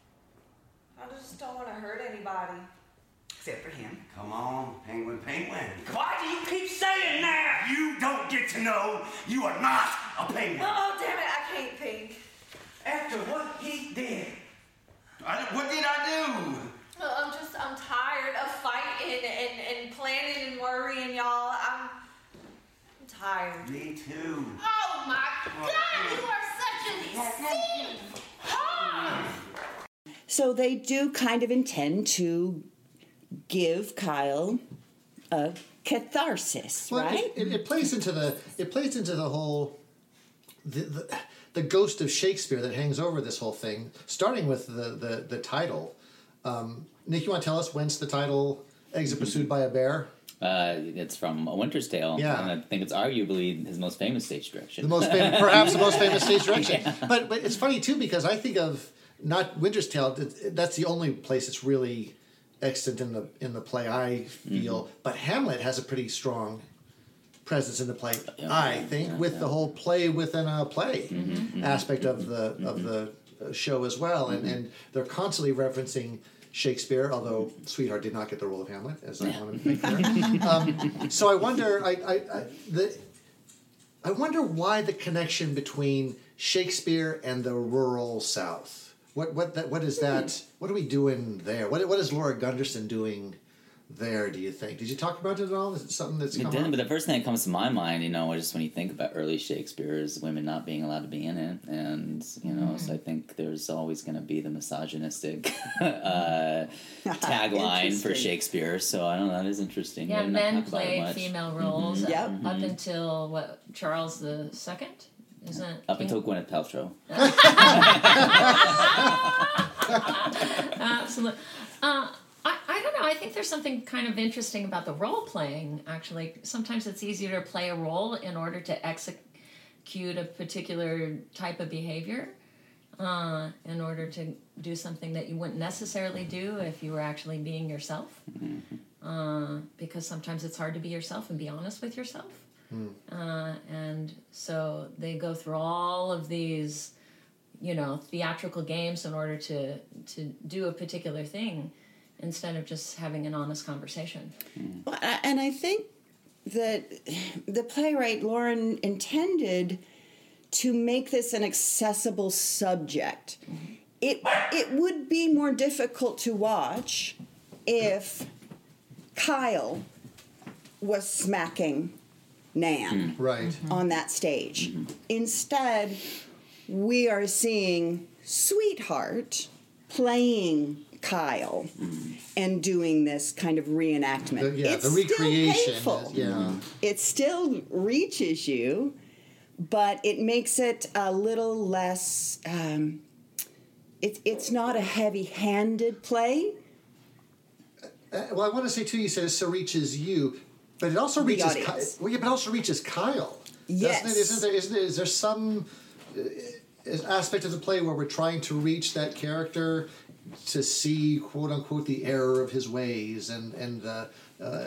I just don't want to hurt anybody. Except for him. Come on, Penguin, Penguin. Why do you keep saying that? You don't get to know you are not a penguin. Oh, damn it, I can't think. After what he did. I, what did I do? Well, I'm just, I'm tired of fighting and, and planning and worrying, y'all. I'm, I'm tired. Me too. Oh my God, you are such an insane hog! So they do kind of intend to give Kyle a catharsis, Well, right? it, it, it plays into the it plays into the whole the, the the ghost of Shakespeare that hangs over this whole thing, starting with the the, the title. Um, Nick, you want to tell us whence the title "Exit Pursued by a Bear"? Uh, it's from A Winter's Tale. Yeah. And I think it's arguably his most famous stage direction. The most famous, perhaps the most famous stage direction. But but it's funny too because I think of not Winter's Tale. That's the only place it's really extant in the in the play. I feel, Mm-hmm. but Hamlet has a pretty strong presence in the play. Yeah, I yeah, think yeah, with yeah. the whole play within a play Mm-hmm, aspect of the of the uh, show as well, and and they're constantly referencing Shakespeare, although Sweetheart did not get the role of Hamlet, as I want to make clear. um, so I wonder, I, I, I, the, I wonder why the connection between Shakespeare and the rural South. What what that what is that? What are we doing there? What what is Laura Gunderson doing there? Do you think? Did you talk about it at all? Is it something that's It come didn't, up? but the first thing that comes to my mind, you know, just when you think about early Shakespeare, is women not being allowed to be in it, and you know, so I think there's always going to be the misogynistic uh, tagline for Interesting. Shakespeare. So I don't know, that is interesting. Yeah, Maybe not men talk about it played much. female roles Mhm. up, Yep. up until what Charles the Second, isn't Up until Gwyneth Paltrow. Absolutely. Uh, I, I don't know. I think there's something kind of interesting about the role playing, actually. Sometimes it's easier to play a role in order to execute a particular type of behavior, uh, in order to do something that you wouldn't necessarily do if you were actually being yourself. Uh, because sometimes it's hard to be yourself and be honest with yourself. Uh, and so they go through all of these, you know, theatrical games in order to to do a particular thing instead of just having an honest conversation. Well, I- and I think that the playwright Lauren intended to make this an accessible subject. It it would be more difficult to watch if Kyle was smacking Nan Right. on that stage. Instead, we are seeing Sweetheart playing Kyle and doing this kind of reenactment. The, yeah, it's the recreation. Still painful. Is, yeah. It still reaches you, but it makes it a little less. Um, it, it's not a heavy-handed play. Uh, well, I want to say too. You said it so reaches you, but it also The reaches. Ky- audience. well, yeah, but it also reaches Kyle. Yes. Doesn't it? Isn't there? Isn't there? Is there some uh, aspect of the play where we're trying to reach that character to see, quote unquote, the error of his ways and and uh, uh,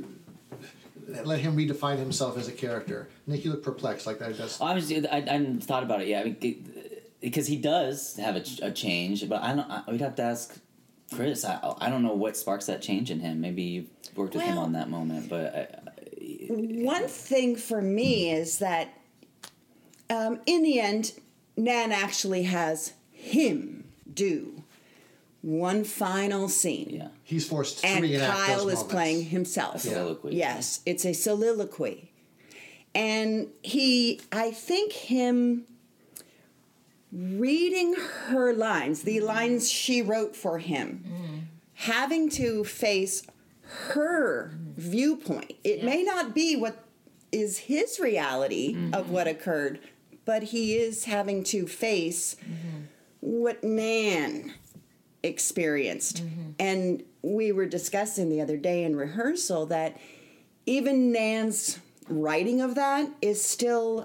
let him redefine himself as a character? Nick, you look perplexed like that. Does Oh, I was, I, I hadn't thought about it yet. I mean, it- because he does have a, ch- a change, but I don't. I, we'd have to ask Chris. I, I don't know what sparks that change in him. Maybe you've worked with him Well- on that moment, but I, One thing for me is that um, in the end, Nan actually has him do one final scene. yeah, he's forced to And reenact Kyle those is moments. playing himself. soliloquy. Yes, it's a soliloquy. And he, I think him reading her lines, the lines she wrote for him, having to face her viewpoint. It may not be what is his reality of what occurred, but he is having to face what Nan experienced. Mm-hmm. And we were discussing the other day in rehearsal that even Nan's writing of that is still,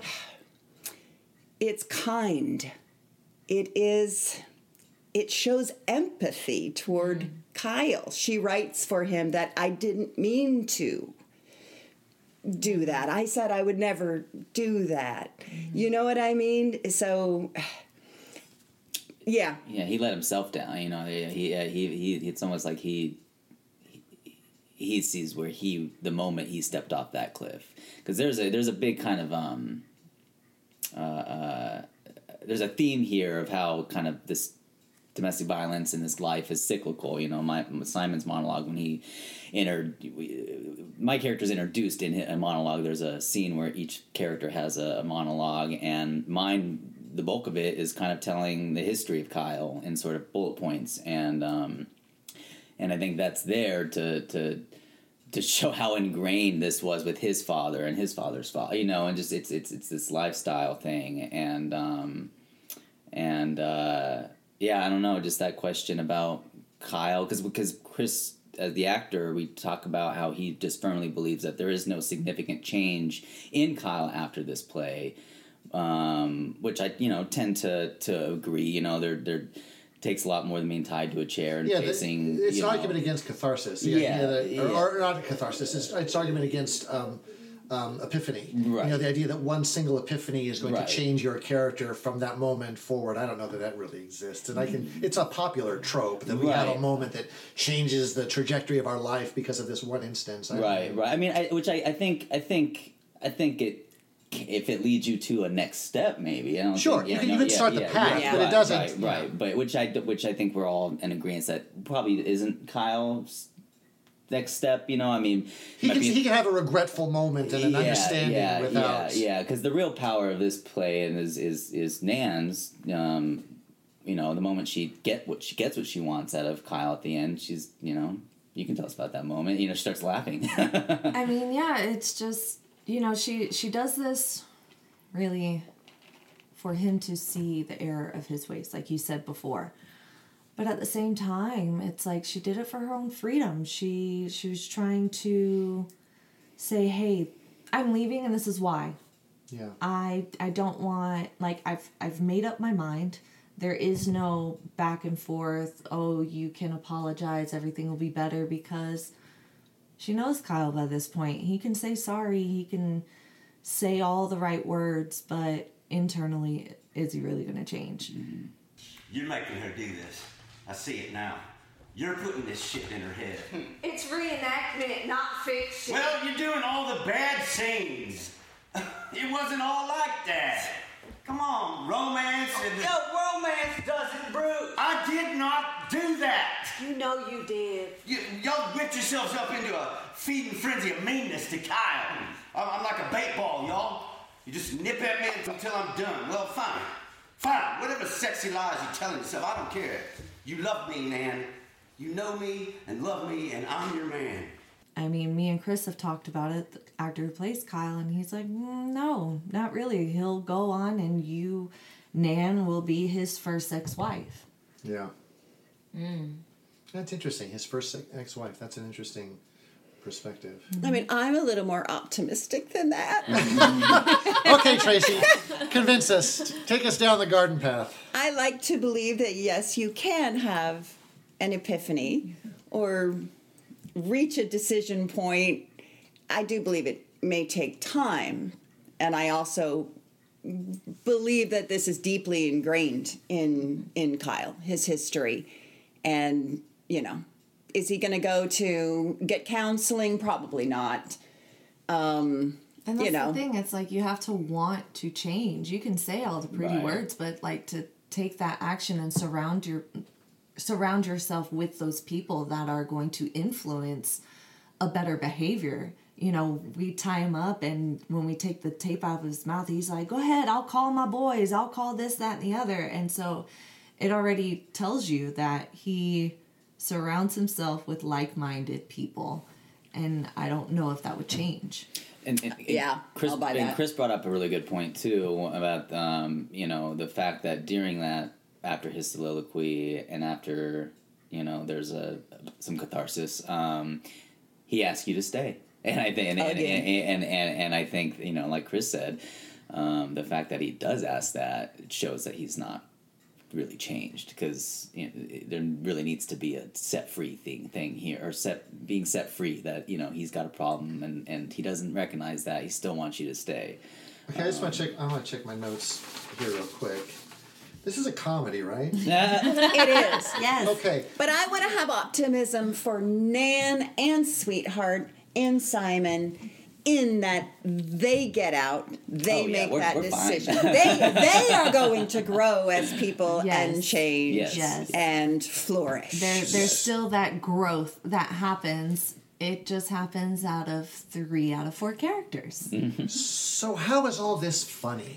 it's kind. It is, it shows empathy toward mm-hmm. Kyle. She writes for him that I didn't mean to do that. I said I would never do that. Mm-hmm. You know what I mean? So, yeah. Yeah, he let himself down. You know, he he he. he it's almost like he, he he sees where he the moment he stepped off that cliff, because there's a there's a big kind of um. Uh, uh, there's a theme here of how kind of this domestic violence in this life is cyclical. You know, my Simon's monologue when he entered, my character's introduced in a monologue. There's a scene where each character has a monologue, and mine, the bulk of it is kind of telling the history of Kyle in sort of bullet points, and um, and I think that's there to to to show how ingrained this was with his father and his father's father, you know, and just it's it's it's this lifestyle thing, and um, and uh, yeah, I don't know, just that question about Kyle, because because Chris, as the actor, we talk about how he just firmly believes that there is no significant change in Kyle after this play. Um, which I, you know, tend to, to agree. You know, there there takes a lot more than being tied to a chair and yeah, facing. The, it's you an know, argument against catharsis. The yeah, idea that, or, yeah. or not catharsis. It's, it's argument against um, um, epiphany. Right. You know, the idea that one single epiphany is going Right. to change your character from that moment forward. I don't know that that really exists, and I can. It's a popular trope that we have Right. a moment that changes the trajectory of our life because of this one instance. I Right, right. I mean, I, which I, I think, I think, I think it. If it leads you to a next step, maybe I don't. Sure, think, you yeah, can no, even yeah, start the yeah, path, yeah, but right, it doesn't. Right, yeah. right. But which I, which I think we're all in agreement that probably isn't Kyle's next step. You know, I mean, He might can, be- he can have a regretful moment and an yeah, understanding yeah, without. Yeah, yeah, because the real power of this play and is is is Nan's. Um, you know, the moment she get what she gets what she wants out of Kyle at the end, she's you know, you can tell us about that moment. You know, she starts laughing. I mean, yeah, it's just, you know, she she does this really for him to see the error of his ways, like you said before. But at the same time, it's like she did it for her own freedom. She she was trying to say, hey, I'm leaving and this is why. Yeah. I I don't want, like, I've I've made up my mind. There is no back and forth, oh, you can apologize, everything will be better, because she knows Kyle by this point. He can say sorry, he can say all the right words, but internally, is he really going to change? Mm-hmm. You're making her do this. I see it now. You're putting this shit in her head. It's reenactment, not fiction. Well, you're doing all the bad scenes. It wasn't all like that. Come on, romance and... Yo, romance doesn't brew. I did not do that. You know you did. You, y'all whipped yourselves up into a feeding frenzy of meanness to Kyle. I'm, I'm like a bait ball, y'all. You just nip at me until I'm done. Well, fine. Fine. Whatever sexy lies you're telling yourself, I don't care. You love me, Nan. You know me and love me, and I'm your man. I mean, me and Chris have talked about it, the actor who plays Kyle, and he's like, mm, no, not really. He'll go on and you, Nan, will be his first ex-wife. Yeah. Mm. That's interesting. His first ex-wife. That's an interesting perspective. I mean, I'm a little more optimistic than that. Okay, Tracy, convince us. Take us down the garden path. I like to believe that, yes, you can have an epiphany or reach a decision point. I do believe it may take time. And I also believe that this is deeply ingrained in in Kyle, his history. And, you know, is he going to go to get counseling? Probably not. Um, And that's you know. the thing. It's like you have to want to change. You can say all the pretty Right. words, but like to take that action and surround your surround yourself with those people that are going to influence a better behavior. You know, we tie him up, and when we take the tape out of his mouth, he's like, go ahead, I'll call my boys, I'll call this, that, and the other. And so it already tells you that he surrounds himself with like-minded people. And I don't know if that would change. And, and, and Yeah, Chris, I'll buy and that. Chris brought up a really good point too about um, you know, the fact that during that after his soliloquy and after, you know, there's a some catharsis, um, he asks you to stay. And I think, and and, and, and, and, and I think, you know, like Chris said, um, the fact that he does ask that shows that he's not really changed, because you know, there really needs to be a set free thing thing here, or set being set free, that you know he's got a problem and, and he doesn't recognize that. He still wants you to stay. Okay, I just want to check. I want to check my notes here real quick. This is a comedy, right? It is. Yes. Okay. But I want to have optimism for Nan and Sweetheart and Simon, in that they get out, they Oh, yeah, make we're- that we're fine. decision. they they are going to grow as people Yes. and change Yes. Yes. and flourish. There, there's still that growth that happens. It just happens out of three out of four characters. So how is all this funny?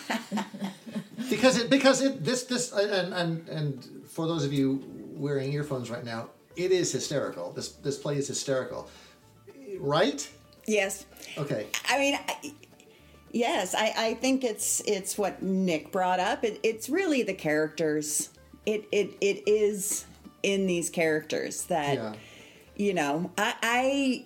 because it because it this this and and and for those of you wearing earphones right now, it is hysterical. This this play is hysterical, right? Yes. Okay. I mean, I, yes, I, I think it's it's what Nick brought up. It, it's really the characters. It it it is in these characters that, Yeah. you know, I, I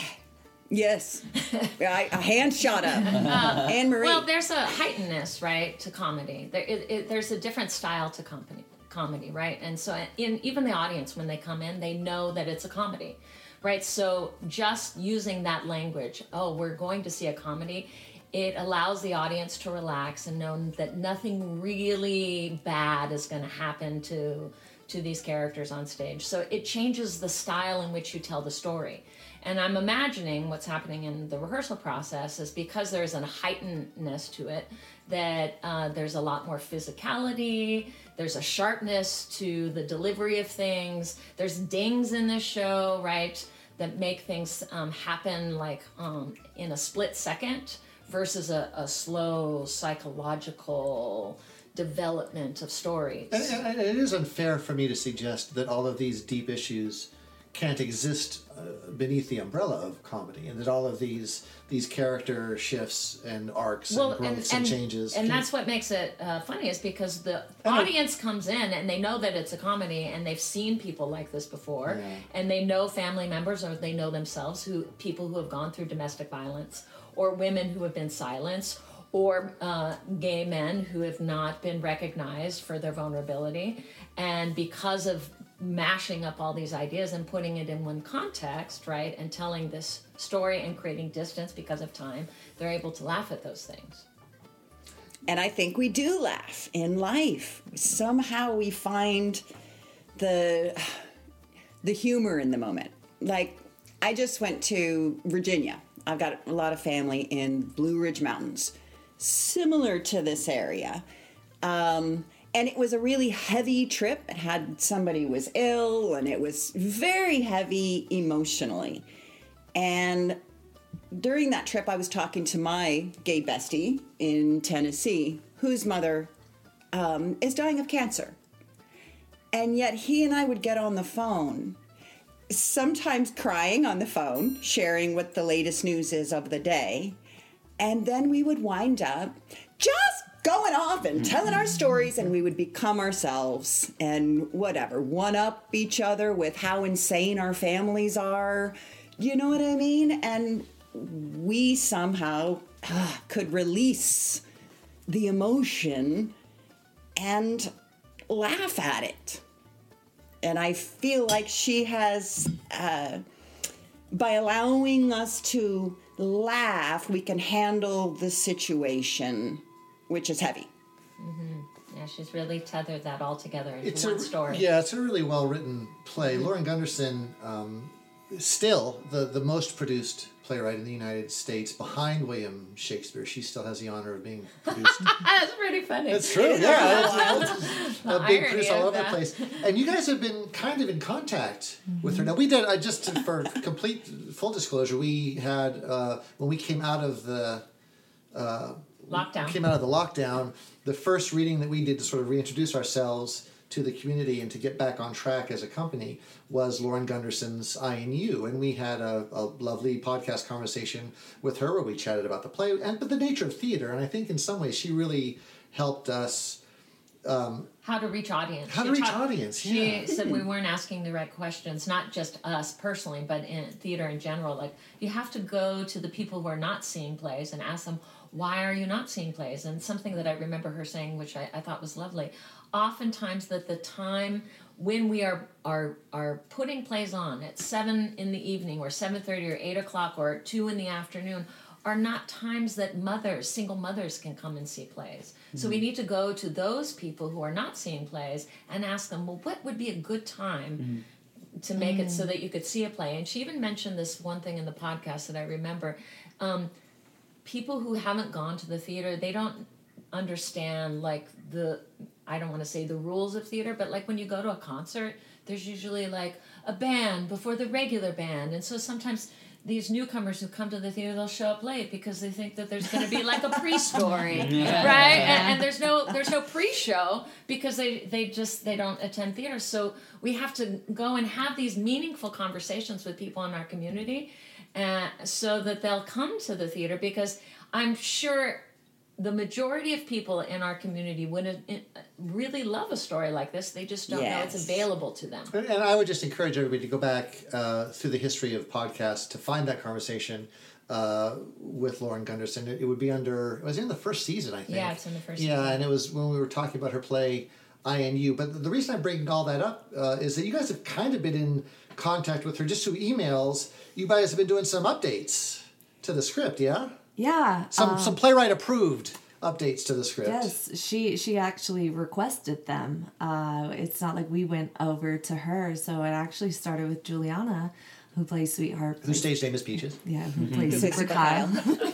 yes, I, a hand shot up. Anne Marie. Well, there's a heightenedness, right, to comedy. There, it, it, there's a different style to comedy, comedy, right? And so, in even the audience, when they come in, they know that it's a comedy, right? So, just using that language, oh, we're going to see a comedy, it allows the audience to relax and know that nothing really bad is going to happen to to these characters on stage. So it changes the style in which you tell the story. And I'm imagining what's happening in the rehearsal process is because there's a heightenedness to it, that uh, there's a lot more physicality, there's a sharpness to the delivery of things, there's dings in this show, right, that make things um, happen like um, in a split second versus a, a slow psychological development of stories. And, and, and it is unfair for me to suggest that all of these deep issues can't exist uh, beneath the umbrella of comedy, and that all of these these character shifts and arcs well, and growths and, and, changes. and can- that's what makes it uh, funny, is because the I know. audience comes in and they know that it's a comedy and they've seen people like this before, Yeah. and they know family members or they know themselves, who people who have gone through domestic violence, or women who have been silenced, or uh, gay men who have not been recognized for their vulnerability. And because of mashing up all these ideas and putting it in one context, right, and telling this story and creating distance because of time, they're able to laugh at those things. And I think we do laugh in life. Somehow we find the the humor in the moment. Like, I just went to Virginia. I've got a lot of family in Blue Ridge Mountains, similar to this area. Um, and it was a really heavy trip. It had somebody was ill, and it was very heavy emotionally. And during that trip, I was talking to my gay bestie in Tennessee, whose mother um, is dying of cancer. And yet he and I would get on the phone, sometimes crying on the phone, sharing what the latest news is of the day. And then we would wind up just going off and telling our stories, and we would become ourselves and whatever, one-up each other with how insane our families are. You know what I mean? And we somehow uh, could release the emotion and laugh at it. And I feel like she has, uh, by allowing us to laugh, we can handle the situation, which is heavy. Mm-hmm. Yeah, she's really tethered that all together into it's one a, story. Yeah, it's a really well-written play. Lauren Gunderson, um, still the, the most produced playwright in the United States, behind William Shakespeare. She still has the honor of being produced. That's pretty funny. It's true, yeah. It's, it's The a big irony producer all of over the that. place. And you guys have been kind of in contact with her. Now, we did, I just, to- for complete full disclosure, we had, uh, when we came out of the, uh, Lockdown. came out of the lockdown, the first reading that we did to sort of reintroduce ourselves to the community and to get back on track as a company was Lauren Gunderson's I and You. And we had a, a lovely podcast conversation with her where we chatted about the play and but the nature of theater. And I think in some ways she really helped us um, how to reach audience. How to She reach talked- audience, She yeah. said we weren't asking the right questions, not just us personally, but in theater in general. Like, you have to go to the people who are not seeing plays and ask them, why are you not seeing plays? And something that I remember her saying, which I, I thought was lovely, oftentimes that the time when we are, are are putting plays on at seven in the evening or seven thirty or eight o'clock or two in the afternoon are not times that mothers, single mothers, can come and see plays. Mm-hmm. So we need to go to those people who are not seeing plays and ask them, well, what would be a good time mm-hmm. to make mm. it so that you could see a play? And she even mentioned this one thing in the podcast that I remember. Um, people who haven't gone to the theater, they don't understand, like, the, I don't want to say the rules of theater, but like when you go to a concert, there's usually like a band before the regular band. And so sometimes these newcomers who come to the theater, they'll show up late because they think that there's going to be like a pre-story, Yeah. right? Yeah. And, and there's no there's no pre-show because they, they just they don't attend theater. So we have to go and have these meaningful conversations with people in our community, uh, so that they'll come to the theater, because I'm sure the majority of people in our community would uh, really love a story like this. They just don't know it's Yes. available to them. And and I would just encourage everybody to go back uh, through the history of podcasts to find that conversation uh, with Lauren Gunderson. It, it would be under, it was in the first season, I think. Yeah, it's in the first Yeah, season. and it was when we were talking about her play, I N U. But the reason I bring all that up uh, is that you guys have kind of been in contact with her just through emails. You guys have been doing some updates to the script, yeah? Yeah. Some um, some playwright approved updates to the script. Yes, she she actually requested them. Uh, it's not like we went over to her. So it actually started with Juliana, who plays Sweetheart. Whose stage name is Peaches. Yeah, who plays Super Kyle.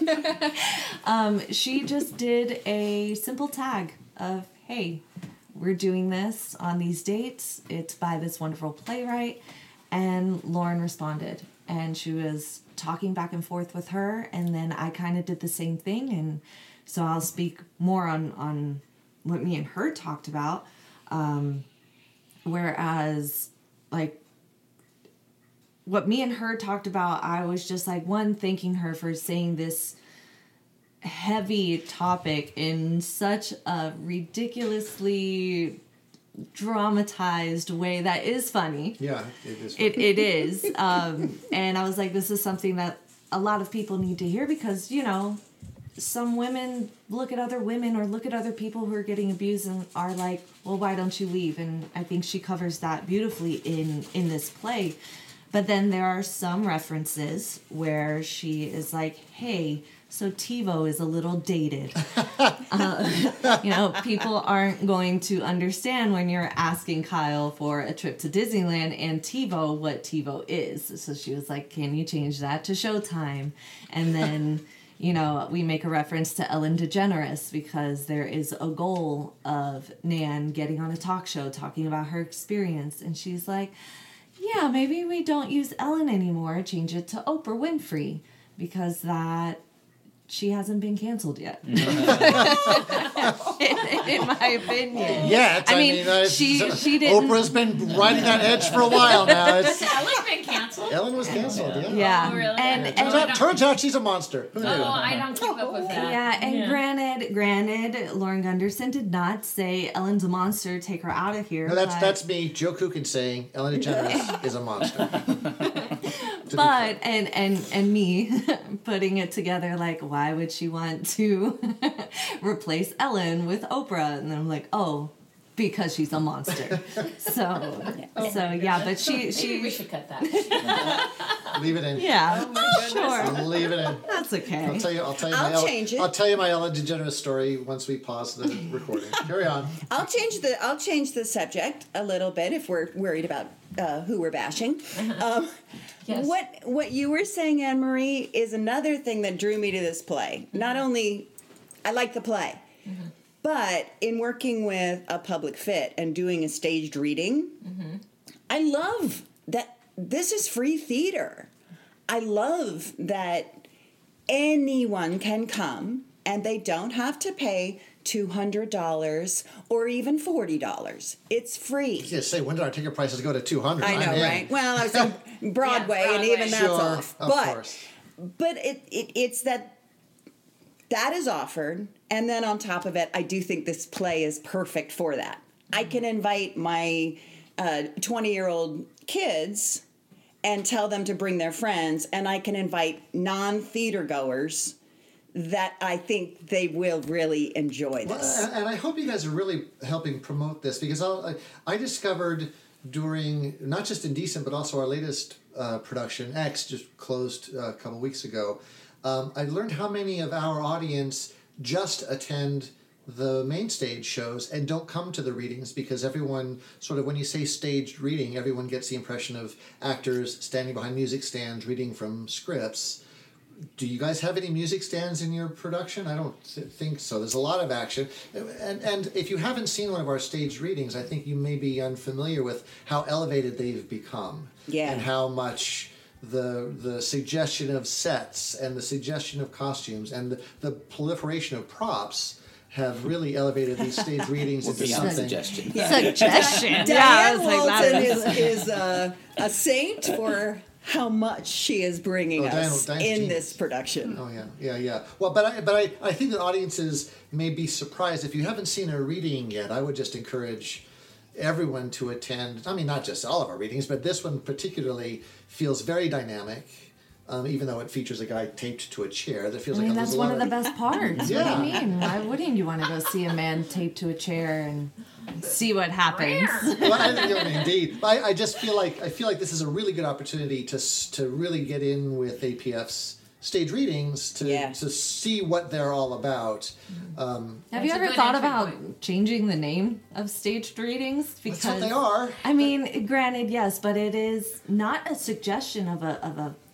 um, she just did a simple tag of, hey, we're doing this on these dates. It's by this wonderful playwright. And Lauren responded. And she was talking back and forth with her. And then I kind of did the same thing. And so I'll speak more on, on what me and her talked about. Um, whereas, like, what me and her talked about, I was just like, one, thanking her for saying this heavy topic in such a ridiculously dramatized way that is funny. Yeah, it is funny. It, it is. Um, and I was like, this is something that a lot of people need to hear because, you know, some women look at other women or look at other people who are getting abused and are like, well, why don't you leave? And I think she covers that beautifully in, in this play. But then there are some references where she is like, hey, so TiVo is a little dated. uh, you know, people aren't going to understand when you're asking Kyle for a trip to Disneyland and TiVo what TiVo is. So she was like, can you change that to Showtime? And then, you know, we make a reference to Ellen DeGeneres because there is a goal of Nan getting on a talk show talking about her experience. And she's like, yeah, maybe we don't use Ellen anymore. Change it to Oprah Winfrey because that she hasn't been canceled yet. in, in my opinion. Yet, I I mean, mean, uh, she she didn't. Oprah's been riding that edge for a while now. It's, Has Ellen been canceled? Ellen was canceled, yeah. Yeah, Oh, really? and, Yeah, Turns and out, turns out she's a monster. Who knew? Oh, I don't keep up with that. yeah, and granted, granted, Lauren Gunderson did not say Ellen's a monster. Take her out of here. No, that's but- that's me, Joe Kukin, saying Ellen DeGeneres is a monster. To be But and and and me putting it together like, why would she want to replace Ellen with Oprah? And then I'm like, oh, because she's a monster. so so yeah, but she Maybe we she should cut that. fair. Leave it in. yeah, sure, I'll leave it in. that's okay. I'll tell you. I'll tell you. I'll my Ellen, change it. I'll tell you my Ellen DeGeneres story once we pause the recording. Carry on. I'll change the I'll change the subject a little bit if we're worried about uh, who we're bashing. Um, Yes. What what you were saying, Anne Marie, is another thing that drew me to this play. Not only I like the play, Mm-hmm. but in working with a public fit and doing a staged reading, Mm-hmm. I love that this is free theater. I love that anyone can come and they don't have to pay two hundred dollars or even forty dollars. It's free. I was gonna say, when did our ticket prices go to two hundred? I know, right? Well, I was in Broadway, Yeah, and even Broadway. that's Sure, off. of but course. but it, it it's that that is offered, And then on top of it, I do think this play is perfect for that. I can invite my twenty-year-old kids and tell them to bring their friends, and I can invite non-theater goers that I think they will really enjoy this. Well, and, and I hope you guys are really helping promote this, because I'll, I, I discovered during, not just Indecent, but also our latest uh, production, X, just closed uh, a couple weeks ago, um, I learned how many of our audience just attend the main stage shows and don't come to the readings, because everyone sort of, when you say staged reading, everyone gets the impression of actors standing behind music stands reading from scripts. Do you guys have any music stands in your production? I don't th- think so. There's a lot of action. And, and if you haven't seen one of our staged readings, I think you may be unfamiliar with how elevated they've become. Yeah. And how much the the suggestion of sets and the suggestion of costumes and the, the proliferation of props have really elevated these stage readings into Beyond something. suggestion. Suggestion. Diane Yeah, I was like, Walton that is, is a, a saint for how much she is bringing Oh, Diane- us Diane's in genius. this production. Oh yeah, yeah, yeah. Well, but I, but I, I think that audiences may be surprised if you haven't seen a reading yet. I would just encourage everyone to attend. I mean, not just all of our readings, but this one particularly feels very dynamic. Um, even though it features a guy taped to a chair, that feels I mean, like that's there's a one lot of the best parts. Yeah. What do you mean? Why wouldn't you want to go see a man taped to a chair and see what happens? Well, I, you know, indeed, I, I just feel like I feel like this is a really good opportunity to s- to really get in with A P F's stage readings to Yeah. to see what they're all about. Um, Have That's you a ever good thought entry about point. changing the name of staged readings? Because that's what they are. I mean, granted, yes, but it is not a suggestion of a of a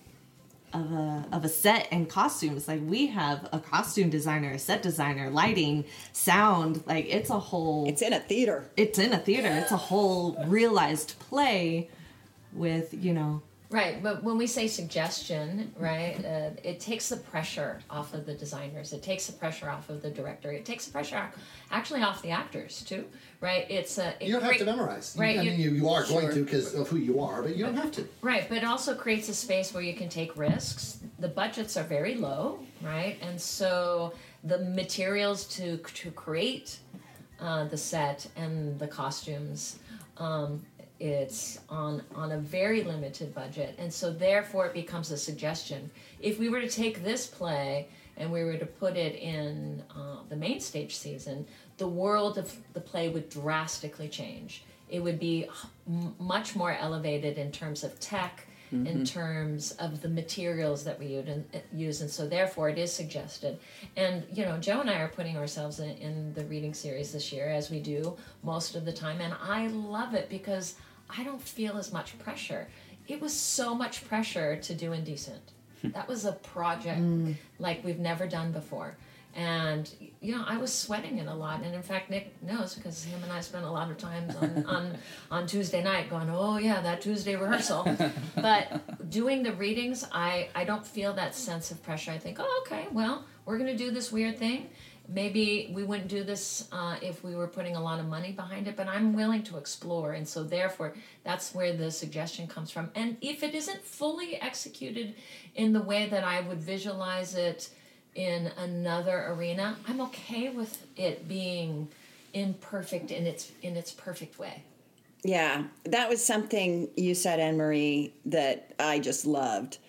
of a of a set and costumes. Like, we have a costume designer, a set designer, lighting, sound. Like, it's a whole. It's in a theater. It's in a theater. It's a whole realized play with, you know. Right, but when we say suggestion, right, uh, it takes the pressure off of the designers. It takes the pressure off of the director. It takes the pressure actually off the actors too, right? It's a it You don't have crea- to memorize. Right, I you- mean, you, you are going Sure. to because of who you are, but you don't have to. Right, but it also creates a space where you can take risks. The budgets are very low, right, and so the materials to to create uh, the set and the costumes. Um, It's on on a very limited budget, and so therefore it becomes a suggestion. If we were to take this play and we were to put it in uh, the main stage season, the world of the play would drastically change. It would be m- much more elevated in terms of tech, in terms of the materials that we use, and, use, and so therefore it is suggested. And you know, Joe and I are putting ourselves in, in the reading series this year, as we do most of the time, and I love it because I don't feel as much pressure. It was so much pressure to do Indecent. That was a project like we've never done before. And, you know, I was sweating it a lot. And in fact, Nick knows because him and I spent a lot of times on, on, on Tuesday night going, oh, yeah, that Tuesday rehearsal. But doing the readings, I, I don't feel that sense of pressure. I think, oh, okay, well, we're going to do this weird thing. Maybe we wouldn't do this uh, if we were putting a lot of money behind it, but I'm willing to explore. And so therefore, that's where the suggestion comes from. And if it isn't fully executed in the way that I would visualize it in another arena, I'm okay with it being imperfect in its in its perfect way. Yeah, that was something you said, Anne-Marie, that I just loved.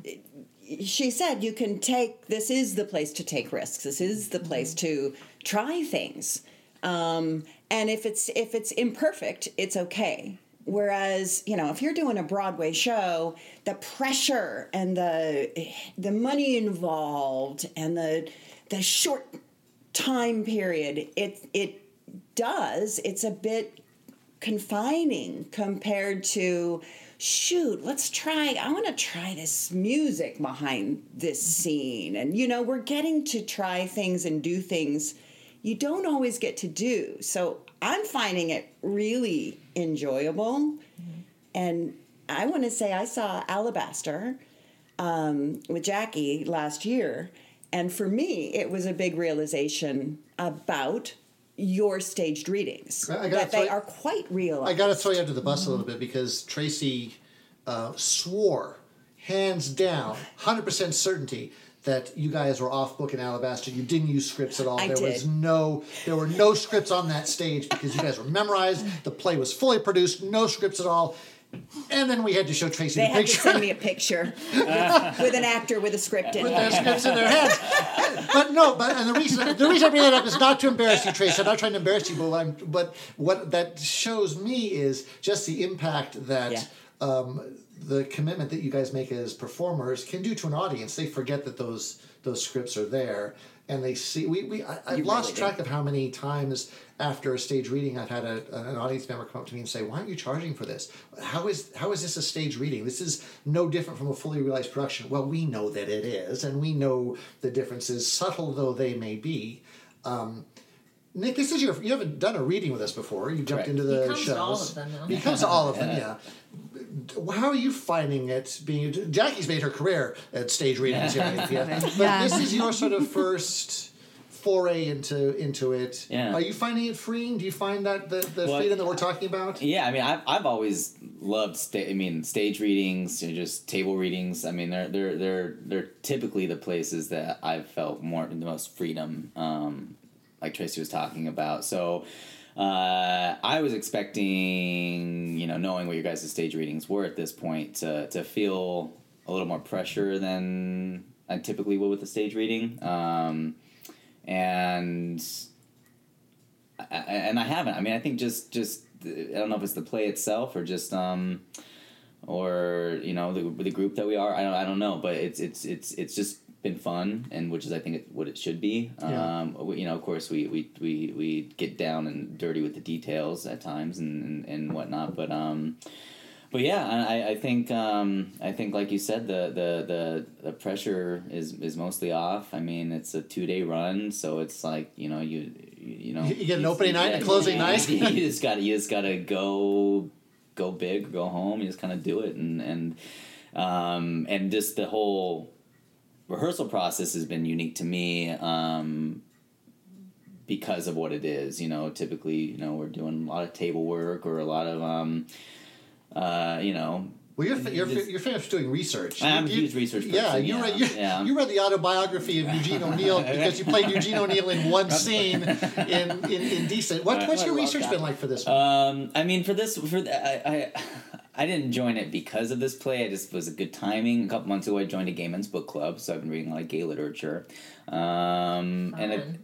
She said you can take, this is the place to take risks. This is the place to try things. Um, and if it's if it's imperfect, it's okay. Whereas, you know, if you're doing a Broadway show, the pressure and the the money involved and the the short time period, it it does, it's a bit confining compared to, shoot, let's try, I want to try this music behind this scene. And, you know, we're getting to try things and do things you don't always get to do. So I'm finding it really enjoyable. Mm-hmm. And I want to say I saw Alabaster um, with Jackie last year. And for me, it was a big realization about your staged readings. I- I gotta that they throw- are quite real. I got to throw you under the bus a little bit because Tracy uh, swore, hands down, one hundred percent certainty, that you guys were off book in Alabaster. You didn't use scripts at all. I there did. was no there were no scripts on that stage because you guys were memorized. The play was fully produced, no scripts at all. And then we had to show Tracy They the had picture. to send me a picture with an actor with a script in with it. their scripts in their heads. But no, but and the reason the reason I bring that up is not to embarrass you, Tracy. I'm not trying to embarrass you, but I'm, but what that shows me is just the impact that Yeah. um, the commitment that you guys make as performers can do to an audience. They forget that those those scripts are there, and they see. We we I, I've You lost really track do. of how many times after a stage reading I've had a, an audience member come up to me and say, "Why aren't you charging for this? How is how is this a stage reading? This is no different from a fully realized production." Well, we know that it is, and we know the differences, subtle though they may be. Um, Nick, this is your you haven't done a reading with us before. You jumped Correct. into He the comes to shows. all of them, though. He comes to all of them, yeah. How are you finding it being? Jackie's made her career at stage readings here, at A P F, but Yeah. this is your sort of first foray into into it. Yeah. Are you finding it freeing? Do you find that the, the Well, freedom that we're talking about? Yeah, I mean, I've, I've always loved. Sta- I mean, stage readings, you know, just table readings. I mean, they're they're they're they're typically the places that I've felt more the most freedom, um, like Tracy was talking about. So, uh, I was expecting, you know, knowing what your guys' stage readings were at this point, to to feel a little more pressure than I typically would with a stage reading, um, and. I, and I haven't. I mean, I think just, just I don't know if it's the play itself or just um, or you know the the group that we are. I don't I don't know, but it's it's it's it's just been fun, and which is I think it, what it should be. Yeah. Um, we, you know, of course, we, we, we, we get down and dirty with the details at times and and, and whatnot, but um. But yeah, I, I think um, I think like you said, the, the, the, the pressure is, is mostly off. I mean, it's a two day run, so it's like you know you you know You get an opening night and a closing night. You just got you just got to go go big, go home. You just kind of do it, and and um, and just the whole rehearsal process has been unique to me. Um, because of what it is, you know, typically, you know, we're doing a lot of table work or a lot of um, Uh, you know. Well, you're fa- you're, Just- fa- you're famous for doing research. I'm a You- huge research Yeah, person, you yeah, read you, yeah. you read the autobiography of Eugene O'Neill because you played Eugene O'Neill in one scene in in, in Decent. What, what's I your love research that. been like for this one? Um, I mean, for this, for the, I, I, I didn't join it because of this play. I just was a good timing. A couple months ago, I joined a gay men's book club, so I've been reading a lot of gay literature. Um, and it,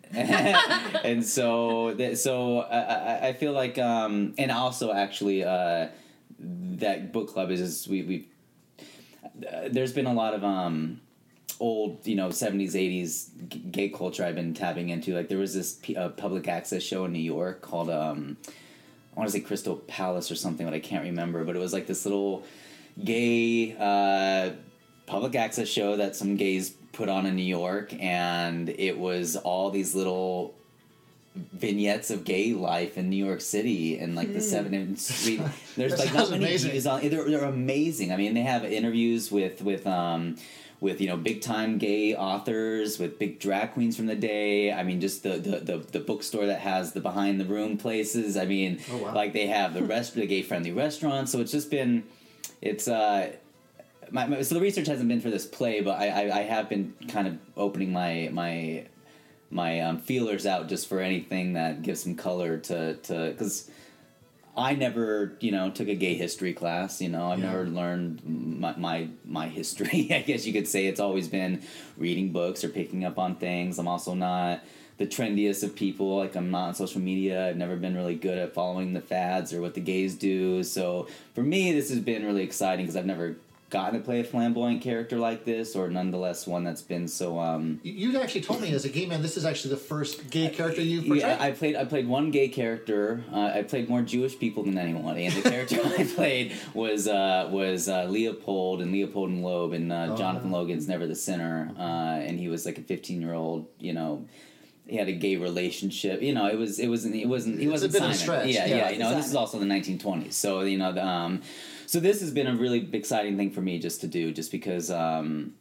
and so that, so I, I, I feel like, um, and also actually, uh, that book club is, is we we. Uh, there's been a lot of um, old, you know, seventies, eighties g- gay culture I've been tapping into. Like there was this p- uh, public access show in New York called, um, I want to say Crystal Palace or something, but I can't remember. But it was like this little gay uh, public access show that some gays put on in New York, and it was all these little vignettes of gay life in New York City and like the seventies. Street. There's That like not sounds many amazing. views on. They're, they're amazing. I mean, they have interviews with with um with you know big time gay authors, with big drag queens from the day. I mean, just the the the, the bookstore that has the behind the room places. I mean, Oh, wow. like they have the rest the gay friendly restaurants. So it's just been it's uh. My, my, so the research hasn't been for this play, but I, I, I have been kind of opening my my my um, feelers out just for anything that gives some color to to because I never you know took a gay history class. You know, I've Yeah. never learned my, my my history. I guess you could say it's always been reading books or picking up on things. I'm also not the trendiest of people. Like I'm not on social media. I've never been really good at following the fads or what the gays do. So for me, this has been really exciting because I've never gotten to play a flamboyant character like this, or nonetheless one that's been so. Um, You you actually told me as a gay man, this is actually the first gay character you've portrayed. yeah, I played. I played one gay character. Uh, I played more Jewish people than anyone, and the character I played was uh, was uh, Leopold and Leopold and Loeb and uh, Oh. Jonathan Logan's Never the Sinner, uh, and he was like a fifteen year old. You know, he had a gay relationship. You know, it was it wasn't it wasn't he It's a wasn't bit of a Simon. stretch, Yeah, yeah. yeah. You know, this is also the nineteen twenties. So you know the. Um, So this has been a really exciting thing for me just to do, just because, um,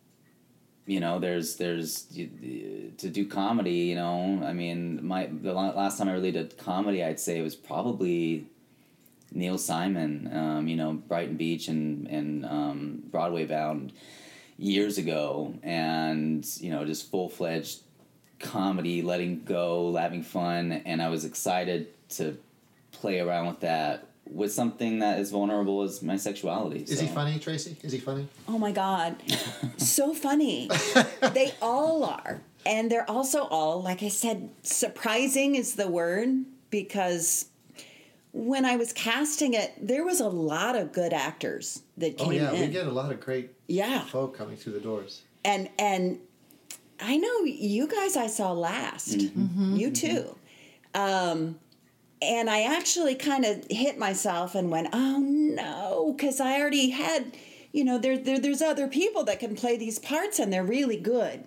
you know, there's there's to do comedy. You know, I mean, my the la- last time I really did comedy, I'd say it was probably Neil Simon. Um, you know, Brighton Beach and and um, Broadway Bound. years ago, and you know, just full fledged comedy, letting go, having fun, and I was excited to play around with that with something that is vulnerable as my sexuality. Is so. he funny, Tracy? Is he funny? Oh my God. So funny. They all are. And they're also all, like I said, surprising is the word, because when I was casting it, there was a lot of good actors that came Oh yeah, in. we get a lot of great Yeah. folk coming through the doors. And and I know you guys I saw last. Mm-hmm. You too. Um, and I actually kind of hit myself and went, oh no, because I already had, you know, there, there there's other people that can play these parts and they're really good.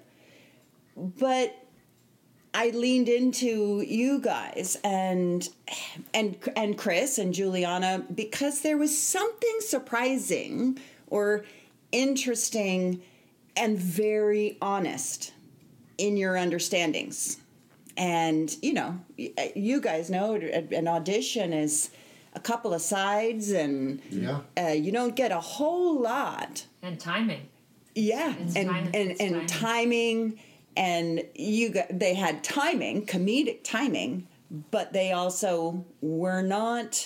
But I leaned into you guys and and and Chris and Juliana because there was something surprising or interesting and very honest in your understandings. And, you know, you guys know an audition is a couple of sides and Yeah. uh, you don't get a whole lot. And timing. Yeah, It's and time- and, it's and timing. timing, and you got, they had timing, comedic timing, but they also were not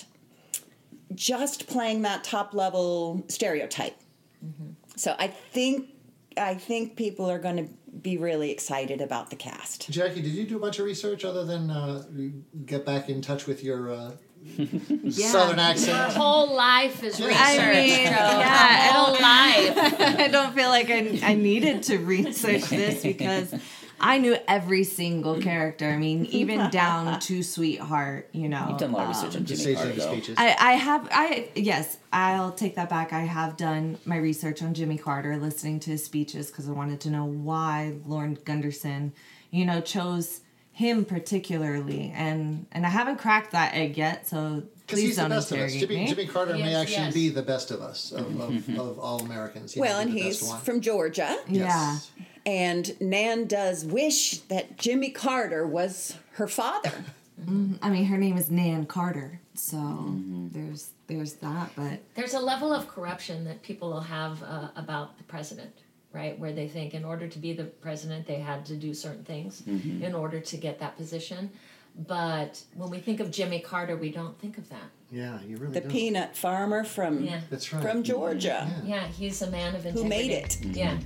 just playing that top level stereotype. Mm-hmm. So I think I think people are going to be really excited about the cast. Jackie, did you do a bunch of research other than uh, get back in touch with your uh, southern Her accent? whole life is research. I mean, Joe. yeah, Her I whole don't- life. I don't feel like I, I needed to research this because I knew every single character. I mean, even down to Sweetheart, you know. You've done a lot of research on Just Jimmy say Carter, some though. speeches. I, I have, I yes, I'll take that back. I have done my research on Jimmy Carter, listening to his speeches because I wanted to know why Lauren Gunderson, you know, chose him particularly, and and I haven't cracked that egg yet. So Because please he's the don't best of us. interrogate Jimmy, me. Jimmy Carter may Yes, actually yes. be the best of us, of, of, of all Americans. He Well, may and be the best he's one. from Georgia, Yeah. Yes. and Nan does wish that Jimmy Carter was her father. I mean, her name is Nan Carter, so there's there's that. But There's a level of corruption that people will have uh, about the president, right? Where they think in order to be the president, they had to do certain things in order to get that position. But when we think of Jimmy Carter, we don't think of that. Yeah, you really The don't. peanut farmer from Yeah. That's right. from Georgia. Yeah, he's a man of integrity. Who made it. Yeah.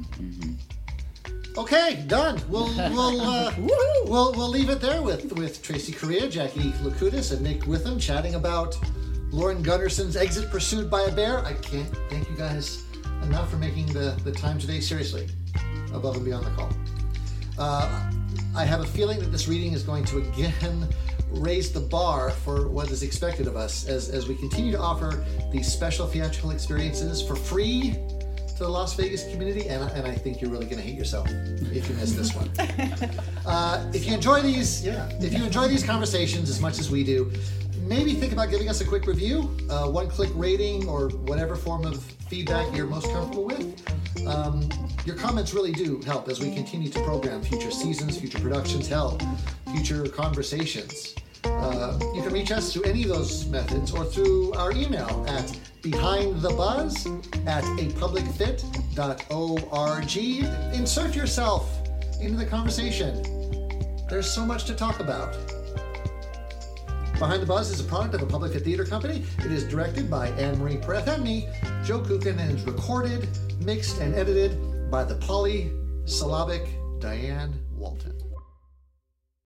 Okay, done. We'll we'll uh, Woohoo! we'll we'll leave it there with with Tracy Correa, Jackie Lakutis, and Nick Witham chatting about Lauren Gunderson's Exit Pursued by a Bear. I can't thank you guys enough for making the the time today seriously, above and beyond the call. Uh, I have a feeling that this reading is going to again raise the bar for what is expected of us as as we continue to offer these special theatrical experiences for free to the Las Vegas community, and, and I think you're really going to hate yourself if you miss this one. Uh, if you enjoy these, yeah, if you enjoy these conversations as much as we do, maybe think about giving us a quick review, uh, one-click rating, or whatever form of feedback you're most comfortable with. Um, your comments really do help as we continue to program future seasons, future productions, hell, future conversations. Uh, you can reach us through any of those methods or through our email at behindthebuzz at a public fit dot org. Insert yourself into the conversation. There's so much to talk about. Behind the Buzz is a product of a Public Fit Theater Company. It is directed by Anne-Marie Pereth and me, Joe Kukin, and is recorded, mixed, and edited by the polysyllabic Diane Walton.